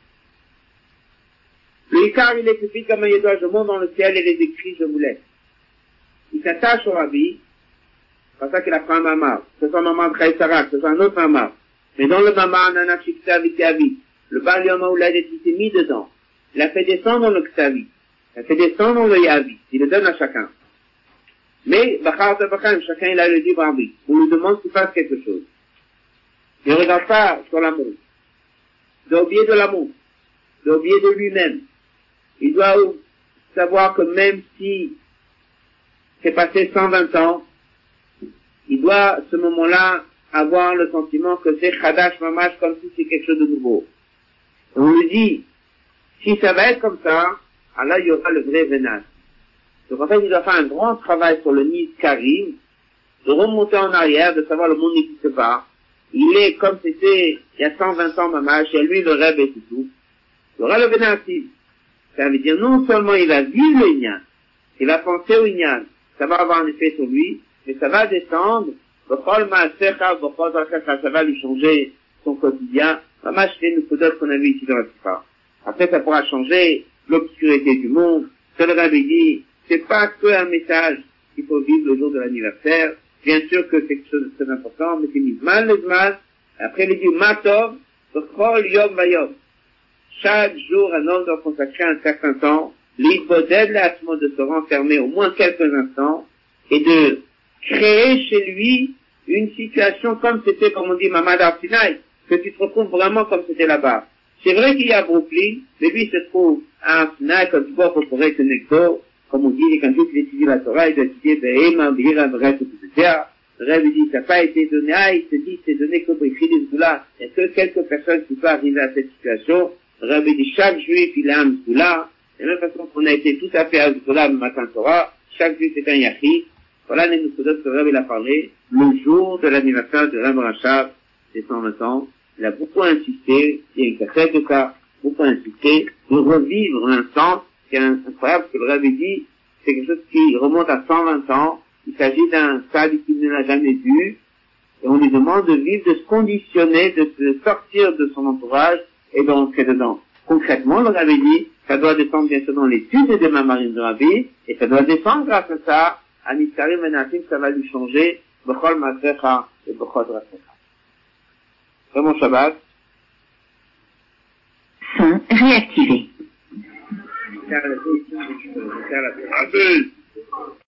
Le Ikar, il explique comme il doit, je monte dans le ciel et les écrits, je vous laisse. Il s'attache au Rabbi, c'est pour ça qu'il a pris un mamar, que ce soit un mamar de Chaïsarak, que ce soit un autre mamar. Mais dans le mamar, Nana Shiktavi Kavi, le Bali Maouledet, il s'est mis dedans. Il a fait descendre le Ktavi. Il a fait descendre le Yavi. Il le donne à chacun. Mais, chacun il a le libre arbitre. On lui demande qu'il fasse quelque chose. Il ne regarde pas sur la montre. Il doit oublier de la montre. Il doit oublier de lui-même. Il doit savoir que même si c'est passé 120 ans, il doit, à ce moment-là, avoir le sentiment que c'est Khadash Mamash, comme si c'est quelque chose de nouveau. Et on lui dit, si ça va être comme ça, alors il y aura le vrai Vénas. Donc en fait, il doit faire un grand travail sur le Nid Karim, de remonter en arrière, de savoir le monde n'existe pas. Il est comme c'était il y a 120 ans Mamash, et lui le rêve et tout. Il y aura le Vénas. Ça veut dire non seulement il va vivre le Inyan, il va penser au Inyan, ça va avoir un effet sur lui, mais ça va descendre, ça va lui changer son quotidien. Mamash, c'est une photo qu'on a vu ici dans la plupart. Après, ça pourra changer l'obscurité du monde. Ce que le Rabbi dit, c'est pas que un message qu'il faut vivre le jour de l'anniversaire. Bien sûr que c'est quelque chose de très important, mais c'est Mizman, le Zman. Après, il dit, Matov, B'chol Yom Vayom. Chaque jour, un homme doit consacrer un certain temps, l'hypothèse, de se renfermer au moins quelques instants, et de créer chez lui une situation comme c'était, comme on dit, Mamad Arsinaï, que tu te retrouves vraiment comme c'était là-bas. C'est vrai qu'il y a Brooklyn, mais lui il se trouve à Arsinaï, comme tu vois, pour que Nekto, comme on dit, quand il étudie la Torah, il doit étudier Behema, Bihira, Bref, etc. Le rêve dit, ça n'a pas été donné, il se dit, c'est donné que pour écrire des Zgoula. Il y a que quelques personnes qui peuvent arriver à cette situation. Le rêve dit, chaque juif, il a un Zgoula. De la même façon qu'on a été tout à fait à Zgoula le matin Torah, chaque juif est un Yachid. Voilà les Nusodot que Rabbi a parlé, le jour de l'anniversaire de Rabbi Rachab, c'est 120 ans. Il a beaucoup insisté, il y a une cassette de ça, beaucoup insisté, de revivre l'instant. C'est incroyable ce que le Rabbi dit, c'est quelque chose qui remonte à 120 ans. Il s'agit d'un stade qu'il ne l'a jamais vu. Et on lui demande de vivre, de se conditionner, de se sortir de son entourage et d'entrer dedans. Concrètement, le Rabbi dit, ça doit descendre bien sûr dans l'étude des Mamarim de Rabbi, et ça doit descendre grâce à ça, à Niskarim et Nasim, ça va lui changer, Bechol Masrecha et Bechol Drasecha. C'est mon Shabbat. Son réactivé.